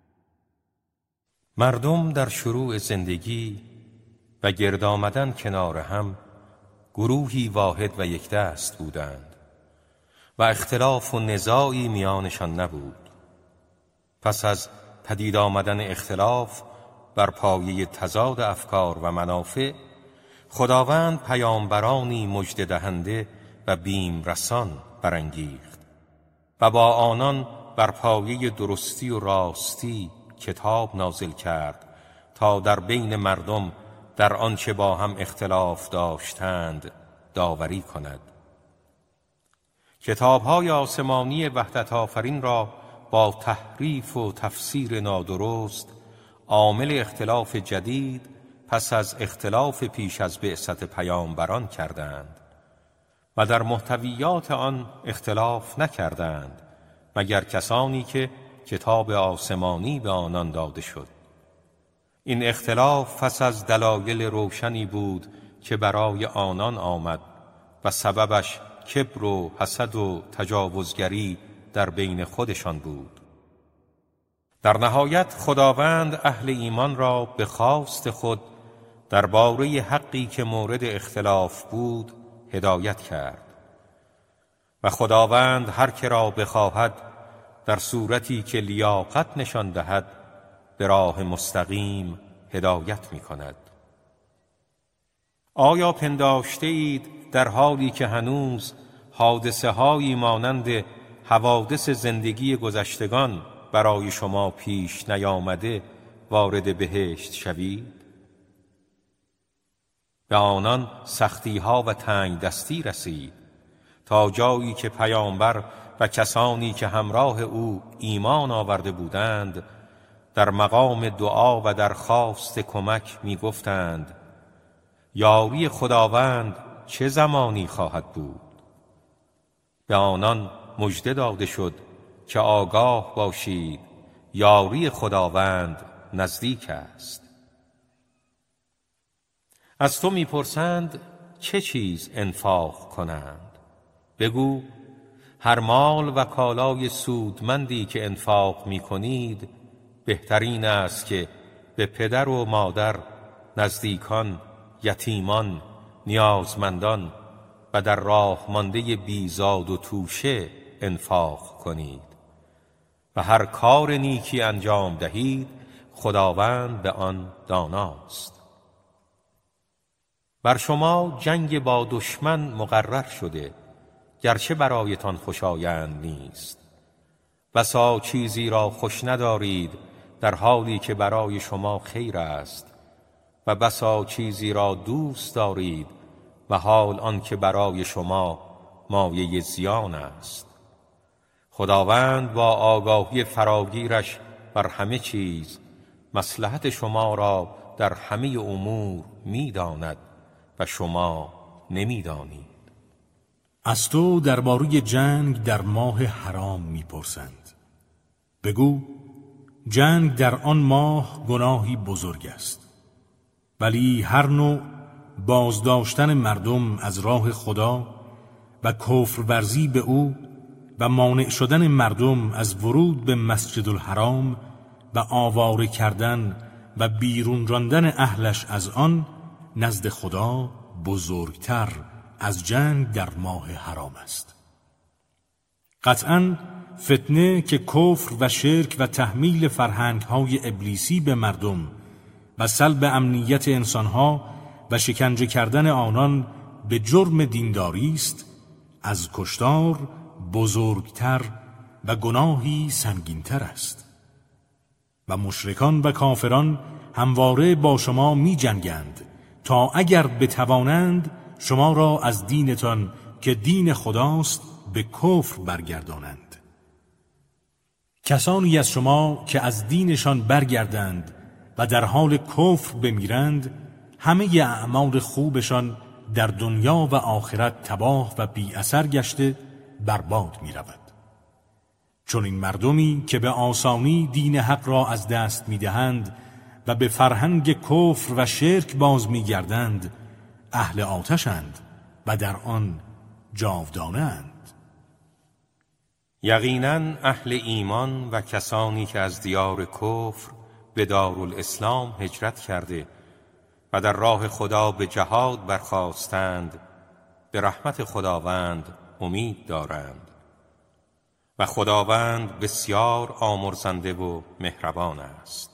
A: مردم در شروع زندگی و گرد آمدن کنار هم گروهی واحد و یکدست بودند و اختلاف و نزاعی میانشان نبود. پس از پدید آمدن اختلاف بر پایه تضاد افکار و منافع، خداوند پیامبرانی مژده دهنده و بیم رسان برانگیخت و با آنان بر پایه درستی و راستی کتاب نازل کرد تا در بین مردم در آنچه با هم اختلاف داشتند داوری کند. کتاب‌های آسمانی وحدت آفرین را با تحریف و تفسیر نادرست عامل اختلاف جدید پس از اختلاف پیش از بعثت پیامبران کردند و در محتویات آن اختلاف نکردند مگر کسانی که کتاب آسمانی به آنان داده شد. این اختلاف پس از دلایل روشنی بود که برای آنان آمد و سببش کبر و حسد و تجاوزگری در بین خودشان بود. در نهایت خداوند اهل ایمان را به خواست خود درباره حقی که مورد اختلاف بود هدایت کرد و خداوند هر که را بخواهد در صورتی که لیاقت نشان دهد به راه مستقیم هدایت می کند. آیا پنداشته اید در حالی که هنوز حادثه هایی مانند حوادث زندگی گذشتگان برای شما پیش نیامده وارد بهشت شوید؟ به آنان سختی ها و تنگ دستی رسید تا جایی که پیامبر و کسانی که همراه او ایمان آورده بودند در مقام دعا و درخواست کمک می گفتند یاری خداوند چه زمانی خواهد بود؟ به آنان مژده داده شد که آگاه باشید یاری خداوند نزدیک است. از تو میپرسند چه چیز انفاق کنند؟ بگو هر مال و کالای سودمندی که انفاق میکنید بهترین است که به پدر و مادر، نزدیکان، یتیمان، نیازمندان و در راه مانده بیزاد و توشه انفاق کنید و هر کار نیکی انجام دهید خداوند به آن داناست. بر شما جنگ با دشمن مقرر شده گرچه برایتان خوشایند نیست. بسا چیزی را خوش ندارید در حالی که برای شما خیر است و بسا چیزی را دوست دارید و حال آن که برای شما مایه زیان است. خداوند با آگاهی فراگیرش بر همه چیز مصلحت شما را در همه امور می‌داند و شما نمی‌دانید.
B: از تو درباره جنگ در ماه حرام می‌پرسند. بگو جنگ در آن ماه گناهی بزرگ است، ولی هر نوع بازداشتن مردم از راه خدا و کفر ورزی به او و مانع شدن مردم از ورود به مسجد الحرام و آواره کردن و بیرون راندن اهلش از آن نزد خدا بزرگتر از جنگ در ماه حرام است. قطعاً فتنه که کفر و شرک و تحمیل فرهنگ‌های ابلیسی به مردم و سلب امنیت انسانها و شکنجه کردن آنان به جرم دینداری است، از کشتار بزرگتر و گناهی سنگینتر است. و مشرکان و کافران همواره با شما می جنگند تا اگر بتوانند شما را از دینتان که دین خداست به کفر برگردانند. کسانی از شما که از دینشان برگردند و در حال کفر بمیرند همه اعمال خوبشان در دنیا و آخرت تباه و بی اثر گشته برباد می رود. چون این مردمی که به آسانی دین حق را از دست می دهند و به فرهنگ کفر و شرک باز می گردند اهل آتشند و در آن جاودانند.
A: یقیناً اهل ایمان و کسانی که از دیار کفر به دارالاسلام هجرت کرده و در راه خدا به جهاد برخاستند به رحمت خداوند امید دارند و خداوند بسیار آمرزنده و مهربان است.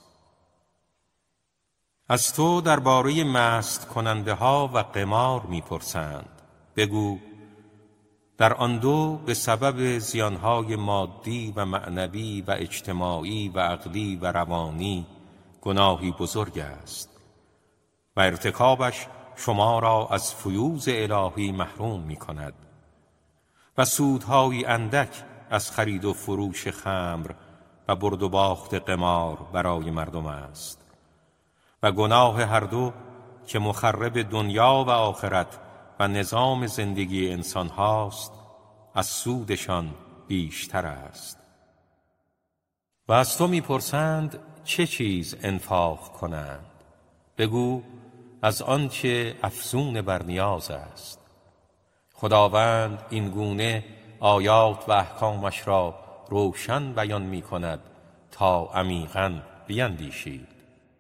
A: از تو درباره مست کننده ها و قمار میپرسند. بگو در آن دو به سبب زیانهای مادی و معنوی و اجتماعی و عقلی و روانی گناهی بزرگ است و ارتکابش شما را از فیوض الهی محروم می کند و سودهای اندک از خرید و فروش خمر و برد و باخت قمار برای مردم است و گناه هر دو که مخرب دنیا و آخرت و نظام زندگی انسان هاست از سودشان بیشتر است. و از تو میپرسند چه چیز انفاق کنند؟ بگو از آنچه افزون بر نیاز است. خداوند این گونه آیات و احکامش را روشن بیان می کند تا عمیقاً بیندیشید.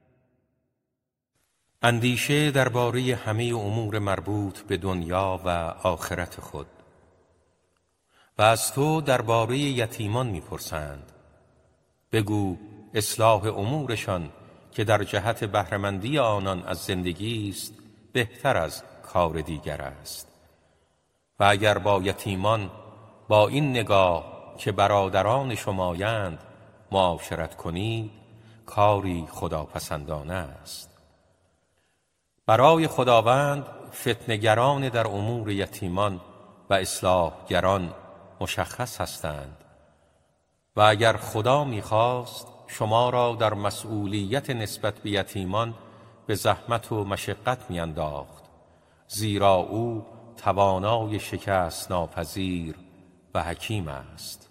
A: اندیشه درباره همه امور مربوط به دنیا و آخرت خود. و از تو درباره یتیمان میپرسند. بگو اصلاح امورشان که در جهت بهره‌مندی آنان از زندگی است بهتر از کار دیگر است. و اگر با یتیمان با این نگاه که برادران شمایند معاشرت کنید، کاری خداپسندانه است. برای خداوند فتنه‌گران در امور یتیمان و اصلاحگران مشخص هستند و اگر خدا می‌خواست شما را در مسئولیت نسبت به یتیمان به زحمت و مشقت می‌انداخت، زیرا او توانای شکست ناپذیر و حکیم است.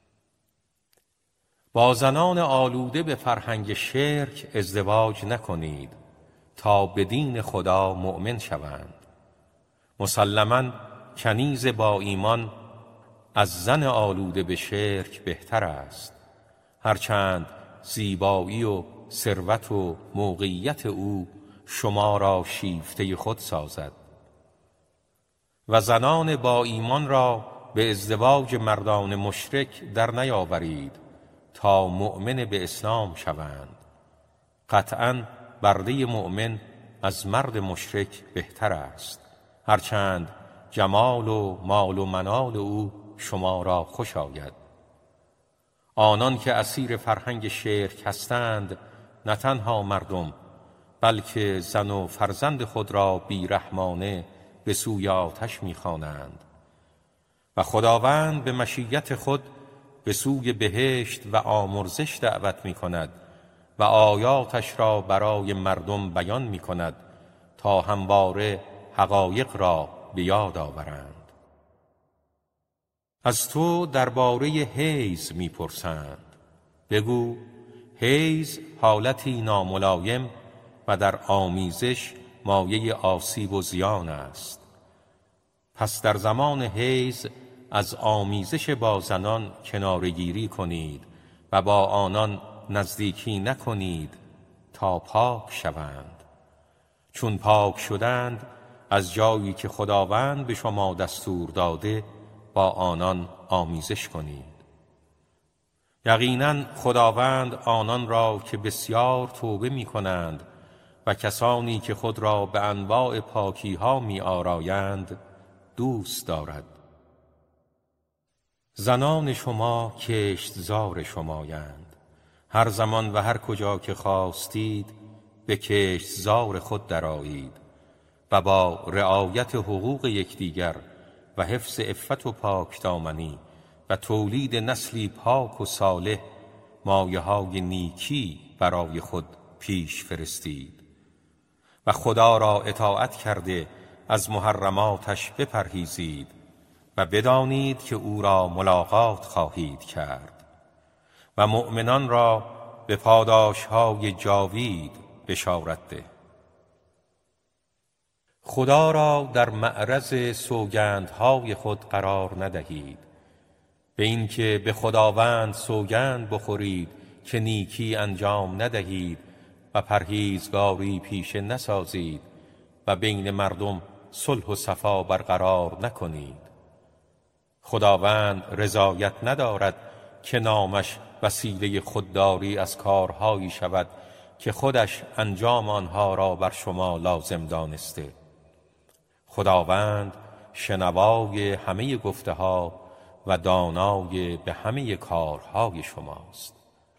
A: با زنان آلوده به فرهنگ شرک ازدواج نکنید تا به دین خدا مؤمن شوند. مسلماً کنیز با ایمان از زن آلوده به شرک بهتر است، هرچند زیبایی و ثروت و موقعیت او شما را شیفته خود سازد. و زنان با ایمان را به ازدواج مردان مشرک در نیاورید تا مؤمن به اسلام شوند. قطعاً برده مؤمن از مرد مشرک بهتر است، هرچند جمال و مال و منال او شما را خوش آید. آنان که اسیر فرهنگ شرک هستند نه تنها مردم بلکه زن و فرزند خود را بیرحمانه به سوی آتش می‌خوانند و خداوند به مشیت خود به سوی بهشت و آمرزش دعوت می‌کند و آیاتش را برای مردم بیان می‌کند تا همواره حقایق را به یاد آورند. از تو درباره حیض می‌پرسند. بگو حیض حالتی ناملایم و در آمیزش مایه آسیب و زیان است. پس در زمان حیض از آمیزش با زنان کناره‌گیری کنید و با آنان نزدیکی نکنید تا پاک شوند. چون پاک شدند از جایی که خداوند به شما دستور داده با آنان آمیزش کنید. یقیناً خداوند آنان را که بسیار توبه می کنند و کسانی که خود را به انواع پاکی ها می آرایند دوست دارد. زنان شما کشتزار شمایند. هر زمان و هر کجا که خواستید به کشتزار خود درآیید و با رعایت حقوق یکدیگر و حفظ عفت و پاکدامنی و تولید نسلی پاک و صالح مایه‌های نیکی برای خود پیش فرستید و خدا را اطاعت کرده از محرماتش بپرهیزید و بدانید که او را ملاقات خواهید کرد و مؤمنان را به پاداش‌های جاوید بشارت ده. خدا را در معرض سوگندهای خود قرار ندهید، به اینکه به خداوند سوگند بخورید که نیکی انجام ندهید و پرهیزگاری پیشه نسازید و بین مردم صلح و صفا برقرار نکنید. خداوند رضایت ندارد که نامش وسیله خودداری از کارهایی شود که خودش انجام آنها را بر شما لازم دانسته. خداوند شنوای همه گفته ها و دانای به همه کارهای شماست.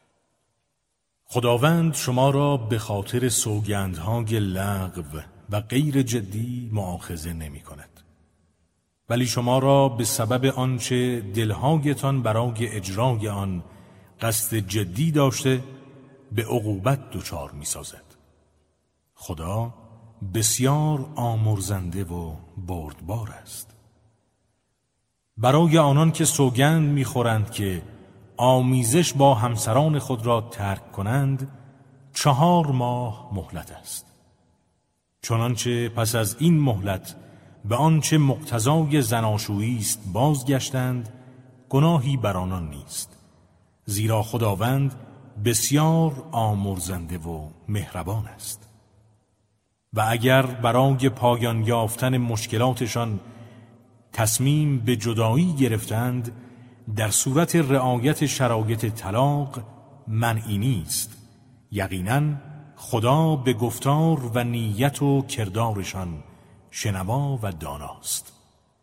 B: خداوند شما را به خاطر سوگندهای لغو و غیر جدی مؤاخذه نمی کند، ولی شما را به سبب آنچه دلهایتان برای اجرای آن قصد جدی داشته به عقوبت دچار می سازد. خدا بسیار آمرزنده و بردبار است. برای آنان که سوگند می‌خورند که آمیزش با همسران خود را ترک کنند چهار ماه مهلت است. چنانچه پس از این مهلت به آنچه مقتضای زناشویی است بازگشتند گناهی بر آنان نیست، زیرا خداوند بسیار آمرزنده و مهربان است. و اگر برای پایان یافتن مشکلاتشان تصمیم به جدایی گرفتند در صورت رعایت شرایط طلاق منعی نیست. یقیناً خدا به گفتار و نیت و کردارشان شنوا و داناست.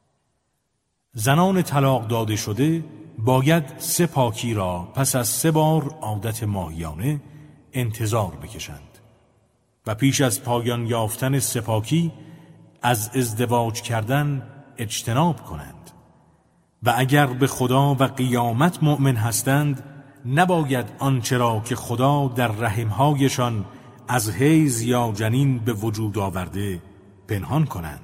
B: زنان طلاق داده شده باید سه پاکی را پس از سه بار عادت ماهیانه انتظار بکشند و پیش از پایان یافتن سه پاکی از ازدواج کردن اجتناب کنند و اگر به خدا و قیامت مؤمن هستند نباید آنچه را که خدا در رحمهایشان از حیض یا جنین به وجود آورده پنهان کنند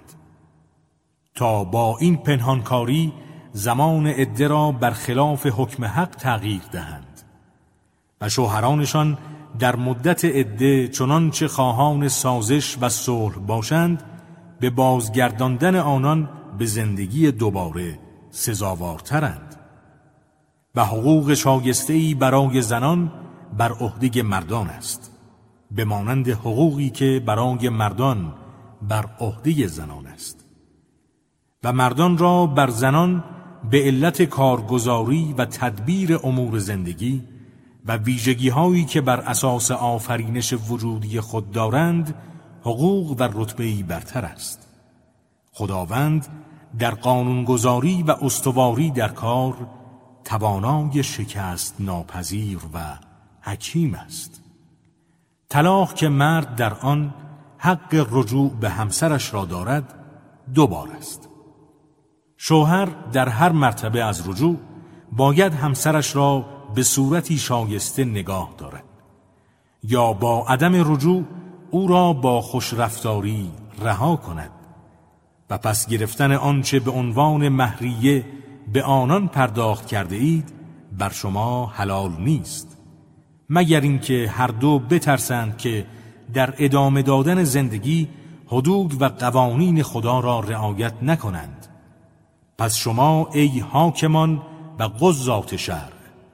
B: تا با این پنهانکاری زمان عده را برخلاف حکم حق تغییر دهند و شوهرانشان در مدت عده چنانچه خواهان سازش و صلح باشند به بازگرداندن آنان به زندگی دوباره سزاوارترند و حقوق شایسته‌ای برای زنان بر عهده مردان است به مانند حقوقی که برای مردان بر عهده زنان است و مردان را بر زنان به علت کارگزاری و تدبیر امور زندگی و ویژگی هایی که بر اساس آفرینش وجودی خود دارند حقوق و رتبه‌ای برتر است. خداوند در قانونگذاری و استواری در کار توانای شکست ناپذیر و حکیم است. طلاق که مرد در آن حق رجوع به همسرش را دارد دو بار است. شوهر در هر مرتبه از رجوع باید همسرش را به صورتی شایسته نگاه دارد یا با عدم رجوع او را با خوشرفتاری رها کند و پس گرفتن آنچه به عنوان مهریه به آنان پرداخت کرده اید بر شما حلال نیست مگر اینکه هر دو بترسند که در ادامه دادن زندگی حدود و قوانین خدا را رعایت نکنند. پس شما ای حاکمان و قضات شرع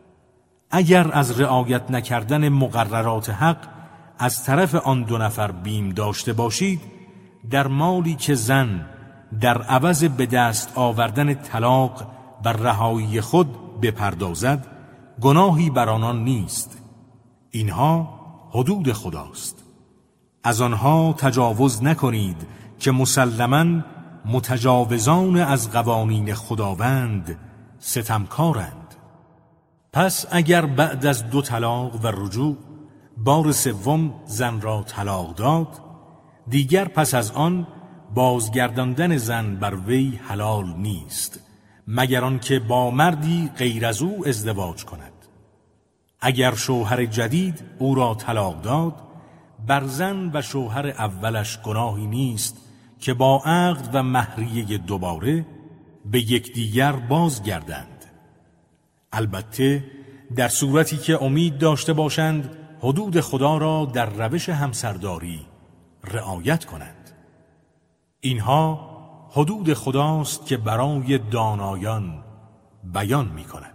B: اگر از رعایت نکردن مقررات حق از طرف آن دو نفر بیم داشته باشید در مالی که زن در عوض به دست آوردن طلاق و رهایی خود بپردازد گناهی بر آنان نیست. اینها حدود خداست. از آنها تجاوز نکنید که مسلماً متجاوزان از قوانین خداوند ستمکارند. پس اگر بعد از دو طلاق و رجوع بار سوم زن را طلاق داد دیگر پس از آن بازگرداندن زن بر وی حلال نیست مگر آنکه با مردی غیر از او ازدواج کند. اگر شوهر جدید او را طلاق داد بر زن و شوهر اولش گناهی نیست که با عقد و مهریه دوباره به یکدیگر بازگردند، البته در صورتی که امید داشته باشند حدود خدا را در روش همسرداری رعایت کنند. اینها حدود خداست که برای دانایان بیان می کند.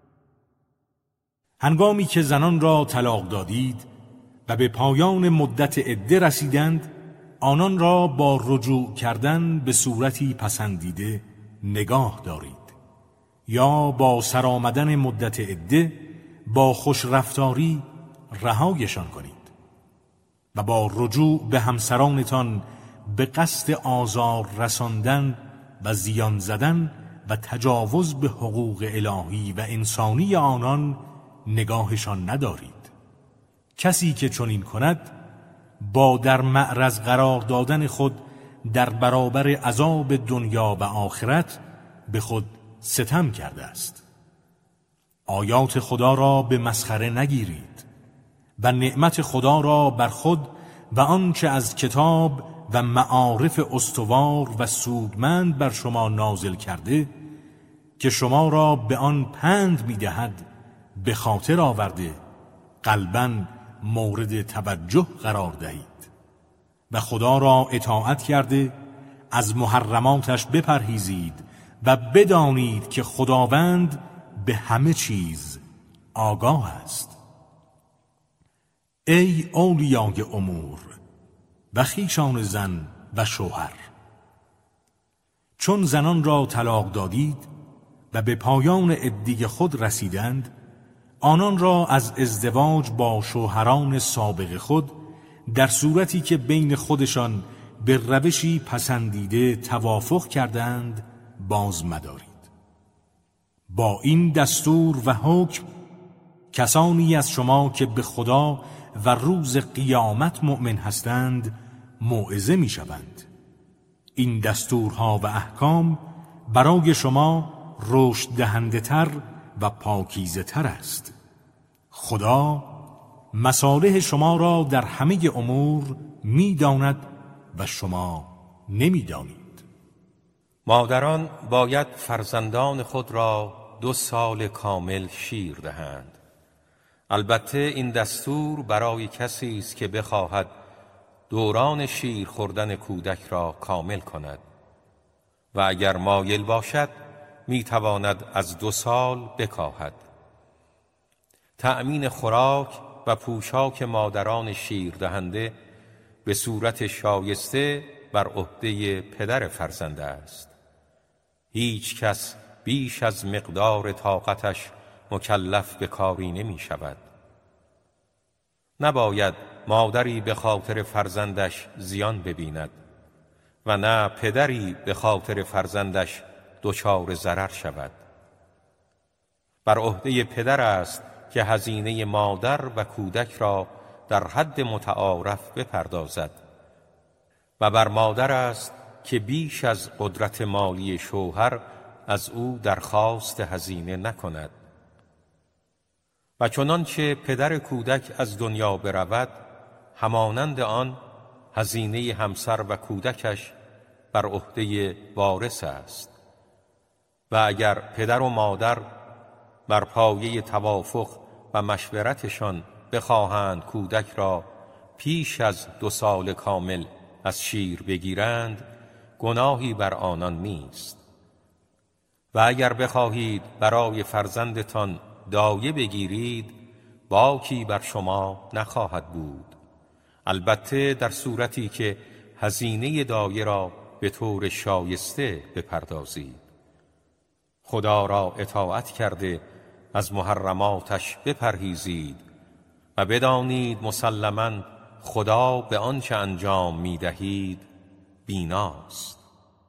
B: هنگامی که زنان را طلاق دادید و به پایان مدت عده رسیدند آنان را با رجوع کردن به صورتی پسندیده نگاه دارید یا با سرآمدن مدت عده با خوشرفتاری رهایشان کنید و با رجوع به همسرانتان به قصد آزار رساندن و زیان زدن و تجاوز به حقوق الهی و انسانی آنان نگاهشان ندارید. کسی که چنین کند با در معرض قرار دادن خود در برابر عذاب دنیا و آخرت به خود ستم کرده است. آیات خدا را به مسخره نگیرید و نعمت خدا را بر خود و آنچه از کتاب و معارف استوار و سودمند بر شما نازل کرده که شما را به آن پند می‌دهد به خاطر آورده قلباً مورد توجه قرار دهید و خدا را اطاعت کرده از محرماتش بپرهیزید و بدانید که خداوند به همه چیز آگاه است. ای اولیای امور و خویشان زن و شوهر، چون زنان را طلاق دادید و به پایان عده خود رسیدند آنان را از ازدواج با شوهران سابق خود در صورتی که بین خودشان به روشی پسندیده توافق کردند باز مدارید. با این دستور و حکم کسانی از شما که به خدا و روز قیامت مؤمن هستند موعظه می شوند. این دستورها و احکام برای شما رشد دهنده تر و پاکیزه تر است. خدا مصالح شما را در همه امور می داند و شما نمی دانید.
A: مادران باید فرزندان خود را دو سال کامل شیر دهند. البته این دستور برای کسی است که بخواهد دوران شیر خوردن کودک را کامل کند و اگر مایل باشد می تواند از دو سال بکاهد. تأمین خوراک و پوشاک مادران شیر دهنده به صورت شایسته بر عهده پدر فرزند است. هیچ کس بیش از مقدار طاقتش مکلف به کاری نمی شود. نباید مادری به خاطر فرزندش زیان ببیند و نه پدری به خاطر فرزندش دچار ضرر شود. بر عهده پدر است که هزینه مادر و کودک را در حد متعارف بپردازد و بر مادر است که بیش از قدرت مالی شوهر از او درخواست هزینه نکند. و چنانچه پدر کودک از دنیا برود همانند آن هزینه همسر و کودکش بر عهده وارث است و اگر پدر و مادر بر پایه توافق و مشورتشان بخواهند کودک را پیش از دو سال کامل از شیر بگیرند گناهی بر آنان نیست. و اگر بخواهید برای فرزندتان دایه بگیرید باکی بر شما نخواهد بود، البته در صورتی که هزینه دایه را به طور شایسته بپردازید. خدا را اطاعت کرده از محرماتش بپرهیزید و بدانید مسلماً خدا به آنچه انجام می‌دهید بیناست.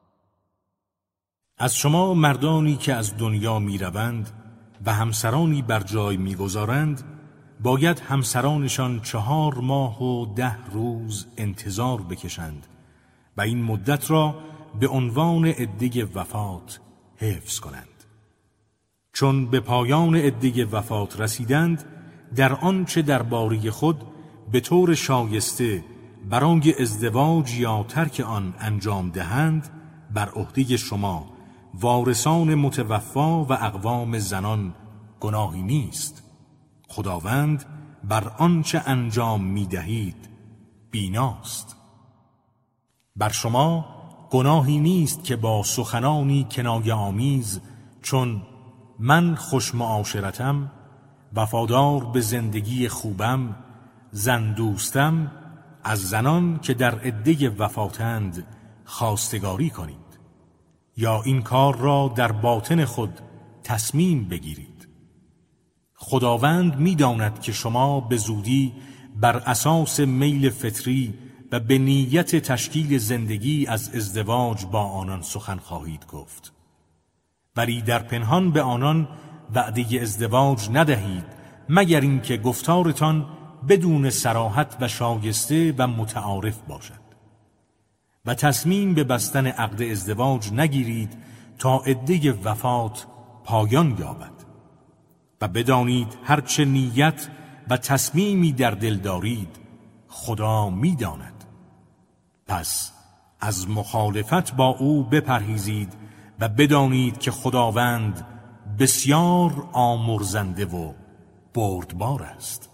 B: از شما مردانی که از دنیا می‌روند و همسرانی بر جای می‌گذارند باید همسرانشان چهار ماه و ده روز انتظار بکشند و این مدت را به عنوان عده وفات حفظ کنند. چون به پایان عده وفات رسیدند در آنچه درباره خود به طور شایسته برای ازدواج یا ترک آن انجام دهند بر عهده شما وارثان متوفا و اقوام زنان گناهی نیست. خداوند بر آنچه انجام می دهید بیناست. بر شما گناهی نیست که با سخنانی کنایه آمیز چون من خوش معاشرتم، وفادار به زندگی خوبم، زن دوستم، از زنان که در عده وفاتند خواستگاری کنید یا این کار را در باطن خود تصمیم بگیرید. خداوند می‌داند که شما به زودی بر اساس میل فطری و به نیت تشکیل زندگی از ازدواج با آنان سخن خواهید گفت، ولی در پنهان به آنان وعده ازدواج ندهید مگر اینکه گفتارتان بدون صراحت و شایسته و متعارف باشد و تصمیم به بستن عقد ازدواج نگیرید تا عده وفات پایان یابد و بدانید هرچه نیت و تصمیمی در دل دارید خدا می‌داند. پس از مخالفت با او بپرهیزید و بدانید که خداوند بسیار آمرزنده و بردبار است.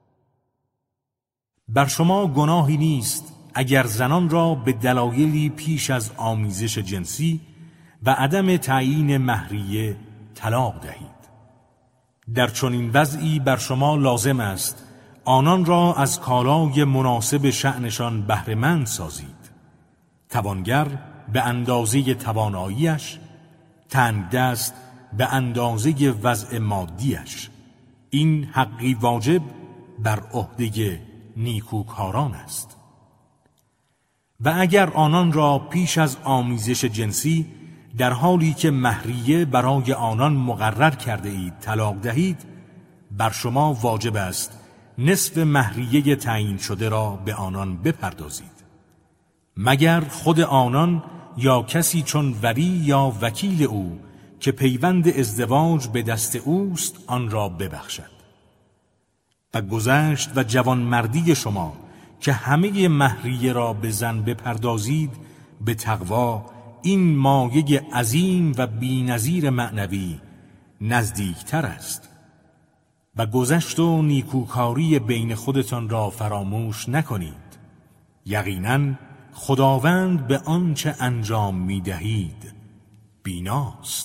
B: بر شما گناهی نیست اگر زنان را به دلایلی پیش از آمیزش جنسی و عدم تعیین مهریه طلاق دهید. در چنین وضعی بر شما لازم است آنان را از کالای مناسب شأنشان بهره‌مند سازید. توانگر به اندازه تواناییش، تنگ دست به اندازه وضع مادیش. این حقی واجب بر عهده نیکوکاران است. و اگر آنان را پیش از آمیزش جنسی در حالی که مهریه برای آنان مقرر کرده اید طلاق دهید، بر شما واجب است نصف مهریه تعیین شده را به آنان بپردازید، مگر خود آنان یا کسی چون ولی یا وکیل او که پیوند ازدواج به دست اوست آن را ببخشد. و گذشت و جوانمردی شما که همه مهریه را به زن بپردازید به تقوا، این مایه عظیم و بی‌نظیر معنوی نزدیکتر است. و گذشت و نیکوکاری بین خودتان را فراموش نکنید، یقیناً خداوند به آنچه انجام می‌دهید بیناست.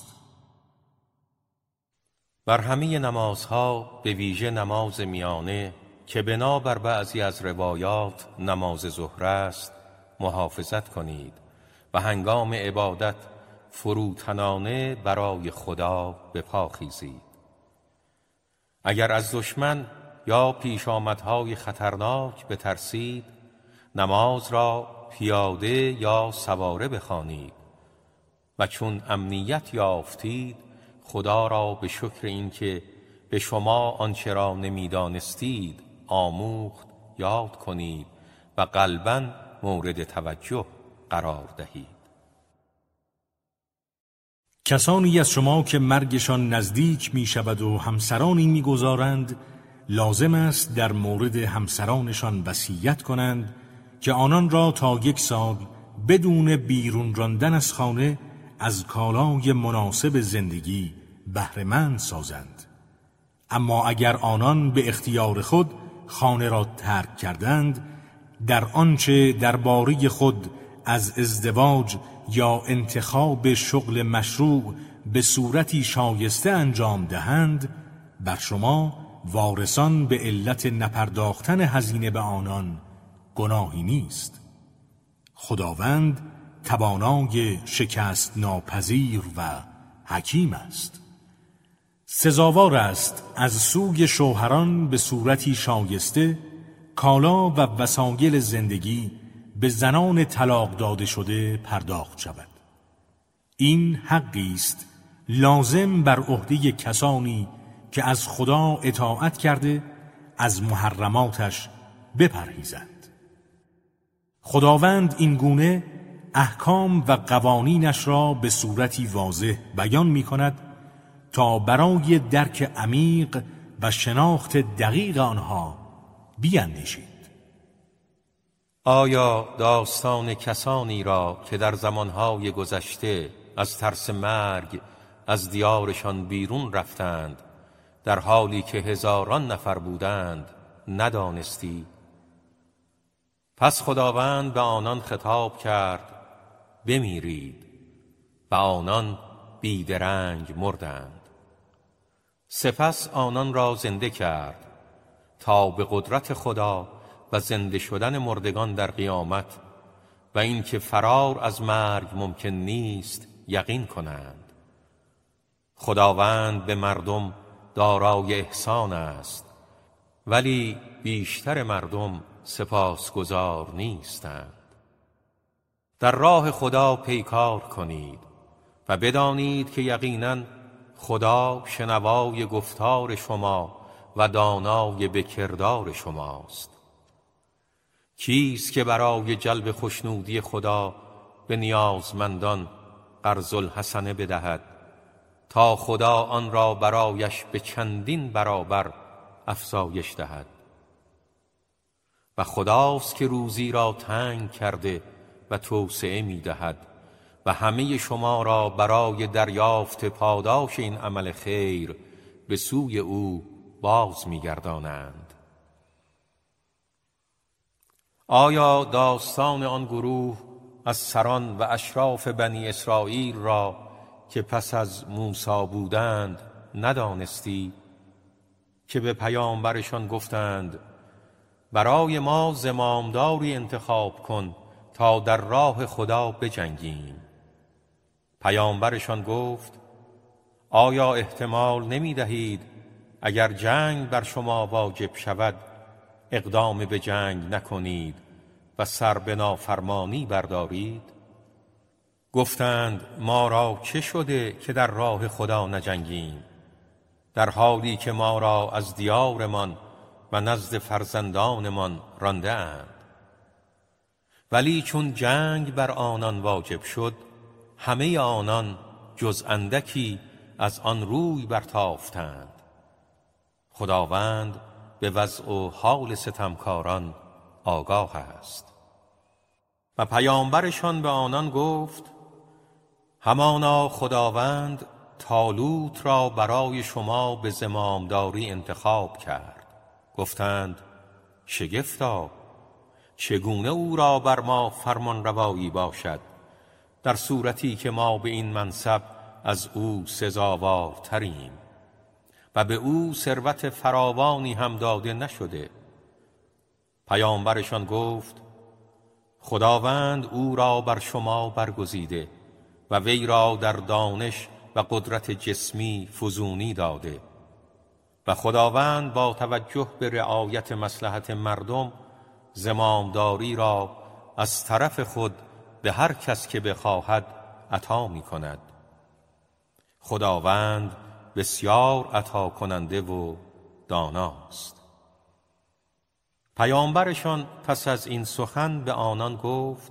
A: بر همه نمازها به ویژه نماز میانه که بنابر بعضی از روایات نماز ظهر است محافظت کنید و هنگام عبادت فروتنانه برای خدا به پا خیزید. اگر از دشمن یا پیشامدهای خطرناک بترسید، نماز را پیاده یا سواره بخوانید و چون امنیت یافتید خدا را به شکر اینکه به شما آنچه را نمیدانستید آموخت یاد کنید و قلباً مورد توجه قرار دهید.
B: کسانی از شما که مرگشان نزدیک می شود و همسرانی می گذارند، لازم است در مورد همسرانشان وصیت کنند که آنان را تا یک سال بدون بیرون راندن از خانه از کالای مناسب زندگی بهره‌مند سازند. اما اگر آنان به اختیار خود خانه را ترک کردند، در آنچه درباره خود از ازدواج یا انتخاب شغل مشروع به صورتی شایسته انجام دهند، بر شما وارثان به علت نپرداختن هزینه به آنان گناهی نیست. خداوند توانای شکست ناپذیر و حکیم است. سزاوار است از سوی شوهران به صورتی شایسته کالا و وسایل زندگی به زنان طلاق داده شده پرداخت شود. این حقی است لازم بر عهده کسانی که از خدا اطاعت کرده از محرماتش بپرهیزند. خداوند این گونه احکام و قوانینش را به صورتی واضح بیان می کند تا برای درک عمیق و شناخت دقیق آنها بیندیشید.
A: آیا داستان کسانی را که در زمانهای گذشته از ترس مرگ از دیارشان بیرون رفتند در حالی که هزاران نفر بودند ندانستی؟ پس خداوند به آنان خطاب کرد بمیرید و آنان بیدرنگ مردند. سپس آنان را زنده کرد تا به قدرت خدا و زنده شدن مردگان در قیامت و اینکه فرار از مرگ ممکن نیست یقین کنند. خداوند به مردم دارای احسان است، ولی بیشتر مردم سپاسگزار نیستند. در راه خدا پیکار کنید و بدانید که یقیناً خدا شنوای گفتار شما و دانای به کردار شماست. کیست که برای جلب خوشنودی خدا به نیازمندان قرض الحسنه بدهد تا خدا آن را برایش به چندین برابر افزایش دهد؟ و خداست که روزی را تنگ کرده و توسعه می دهد و همه شما را برای دریافت پاداش این عمل خیر به سوی او باز می گردانند. آیا داستان آن گروه از سران و اشراف بنی اسرائیل را که پس از موسی بودند ندانستی؟ که به پیامبرشان گفتند برای ما زمامداری انتخاب کن تا در راه خدا بجنگیم. پیامبرشان گفت آیا احتمال نمی دهید اگر جنگ بر شما واجب شود اقدام به جنگ نکنید و سر به نافرمانی بردارید؟ گفتند ما را چه شده که در راه خدا نجنگیم، در حالی که ما را از دیارمان و نزد فرزندانمان رانده اند. ولی چون جنگ بر آنان واجب شد، همه آنان جز اندکی از آن روی برتافتند. خداوند به وضع و حال ستمکاران آگاه است. و پیامبرشان به آنان گفت همانا خداوند طالوت را برای شما به زمامداری انتخاب کرد. گفتند شگفتا، چگونه او را بر ما فرمان روایی باشد، در صورتی که ما به این منصب از او سزاوارتریم و به او ثروت فراوانی هم داده نشده. پیامبرشان گفت خداوند او را بر شما برگزیده و وی را در دانش و قدرت جسمی فزونی داده و خداوند با توجه به رعایت مصلحت مردم زمامداری را از طرف خود به هر کس که بخواهد عطا می کند. خداوند بسیار عطا کننده و داناست. پیامبرشان پس از این سخن به آنان گفت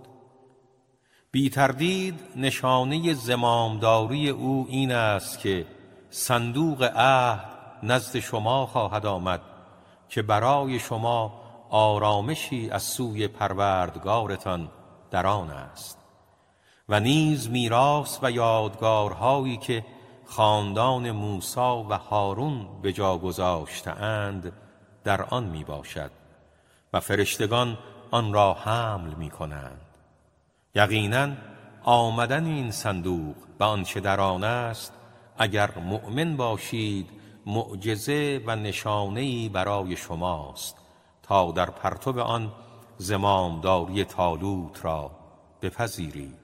A: بی تردید نشانه زمامداری او این است که صندوق عهد نزد شما خواهد آمد که برای شما آرامشی از سوی پروردگارتان در آن است و نیز میراث و یادگارهایی که خاندان موسی و هارون به جا گذاشته‌اند در آن می باشد و فرشتگان آن را حمل می کنند. یقیناً آمدن این صندوق و آنچه در آن است اگر مؤمن باشید معجزه و نشانه‌ای برای شماست تا در پرتو آن زمامداری طالوت را بپذیرید.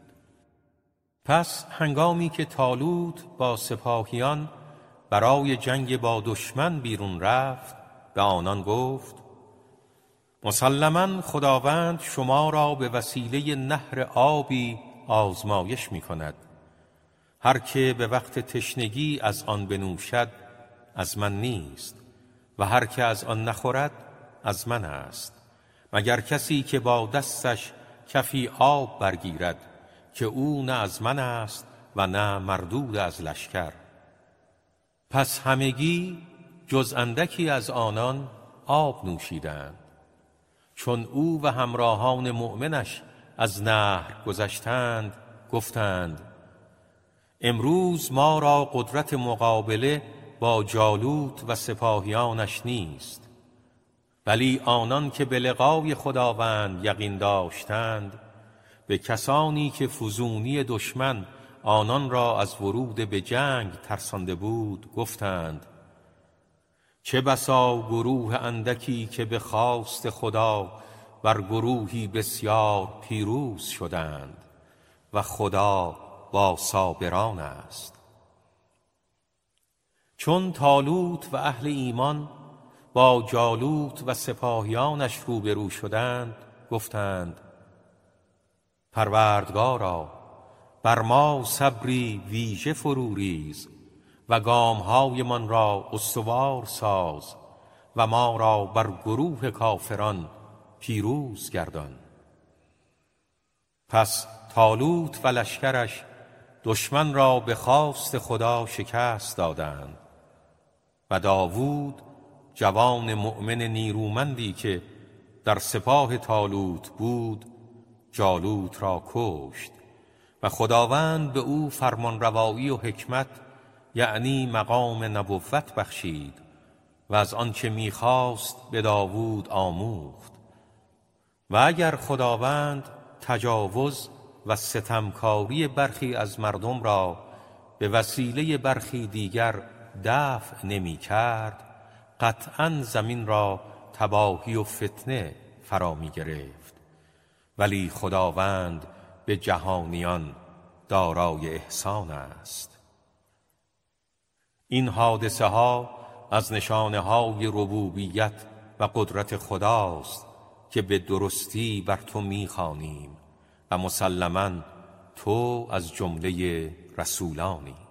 A: پس هنگامی که طالوت با سپاهیان برای جنگ با دشمن بیرون رفت به آنان گفت مسلماً خداوند شما را به وسیله نهر آبی آزمایش می کند. هر که به وقت تشنگی از آن بنوشد از من نیست و هر که از آن نخورد از من است، مگر کسی که با دستش کفی آب برگیرد که او نه از من است و نه مردود از لشکر. پس همگی جز اندکی از آنان آب نوشیدند. چون او و همراهان مؤمنش از نهر گذشتند گفتند امروز ما را قدرت مقابله با جالوت و سپاهیانش نیست. ولی آنان که به لقای خداوند یقین داشتند به کسانی که فزونی دشمن آنان را از ورود به جنگ ترسانده بود گفتند چه بسا گروه اندکی که به خواست خدا بر گروهی بسیار پیروز شدند و خدا با صابران است. چون طالوت و اهل ایمان با جالوت و سپاهیانش روبرو شدند گفتند پروردگارا بر ما صبری ویژه فروریز و گام‌هایمان را استوار ساز و ما را بر گروه کافران پیروز گردان. پس طالوت و لشکرش دشمن را به خواست خدا شکست دادند و داوود جوان مؤمن نیرومندی که در سپاه طالوت بود جالوت را کشت و خداوند به او فرمانروایی و حکمت یعنی مقام نبوت بخشید و از آنچه می‌خواست به داوود آموخت. و اگر خداوند تجاوز و ستمکاری برخی از مردم را به وسیله برخی دیگر دفع نمی کرد قطعاً زمین را تباهی و فتنه فرا می گرفت. ولی خداوند به جهانیان دارای احسان است. این حادثه ها از نشانه های ربوبیت و قدرت خداست که به درستی بر تو می‌خوانیم و مسلماً تو از جمله رسولانی.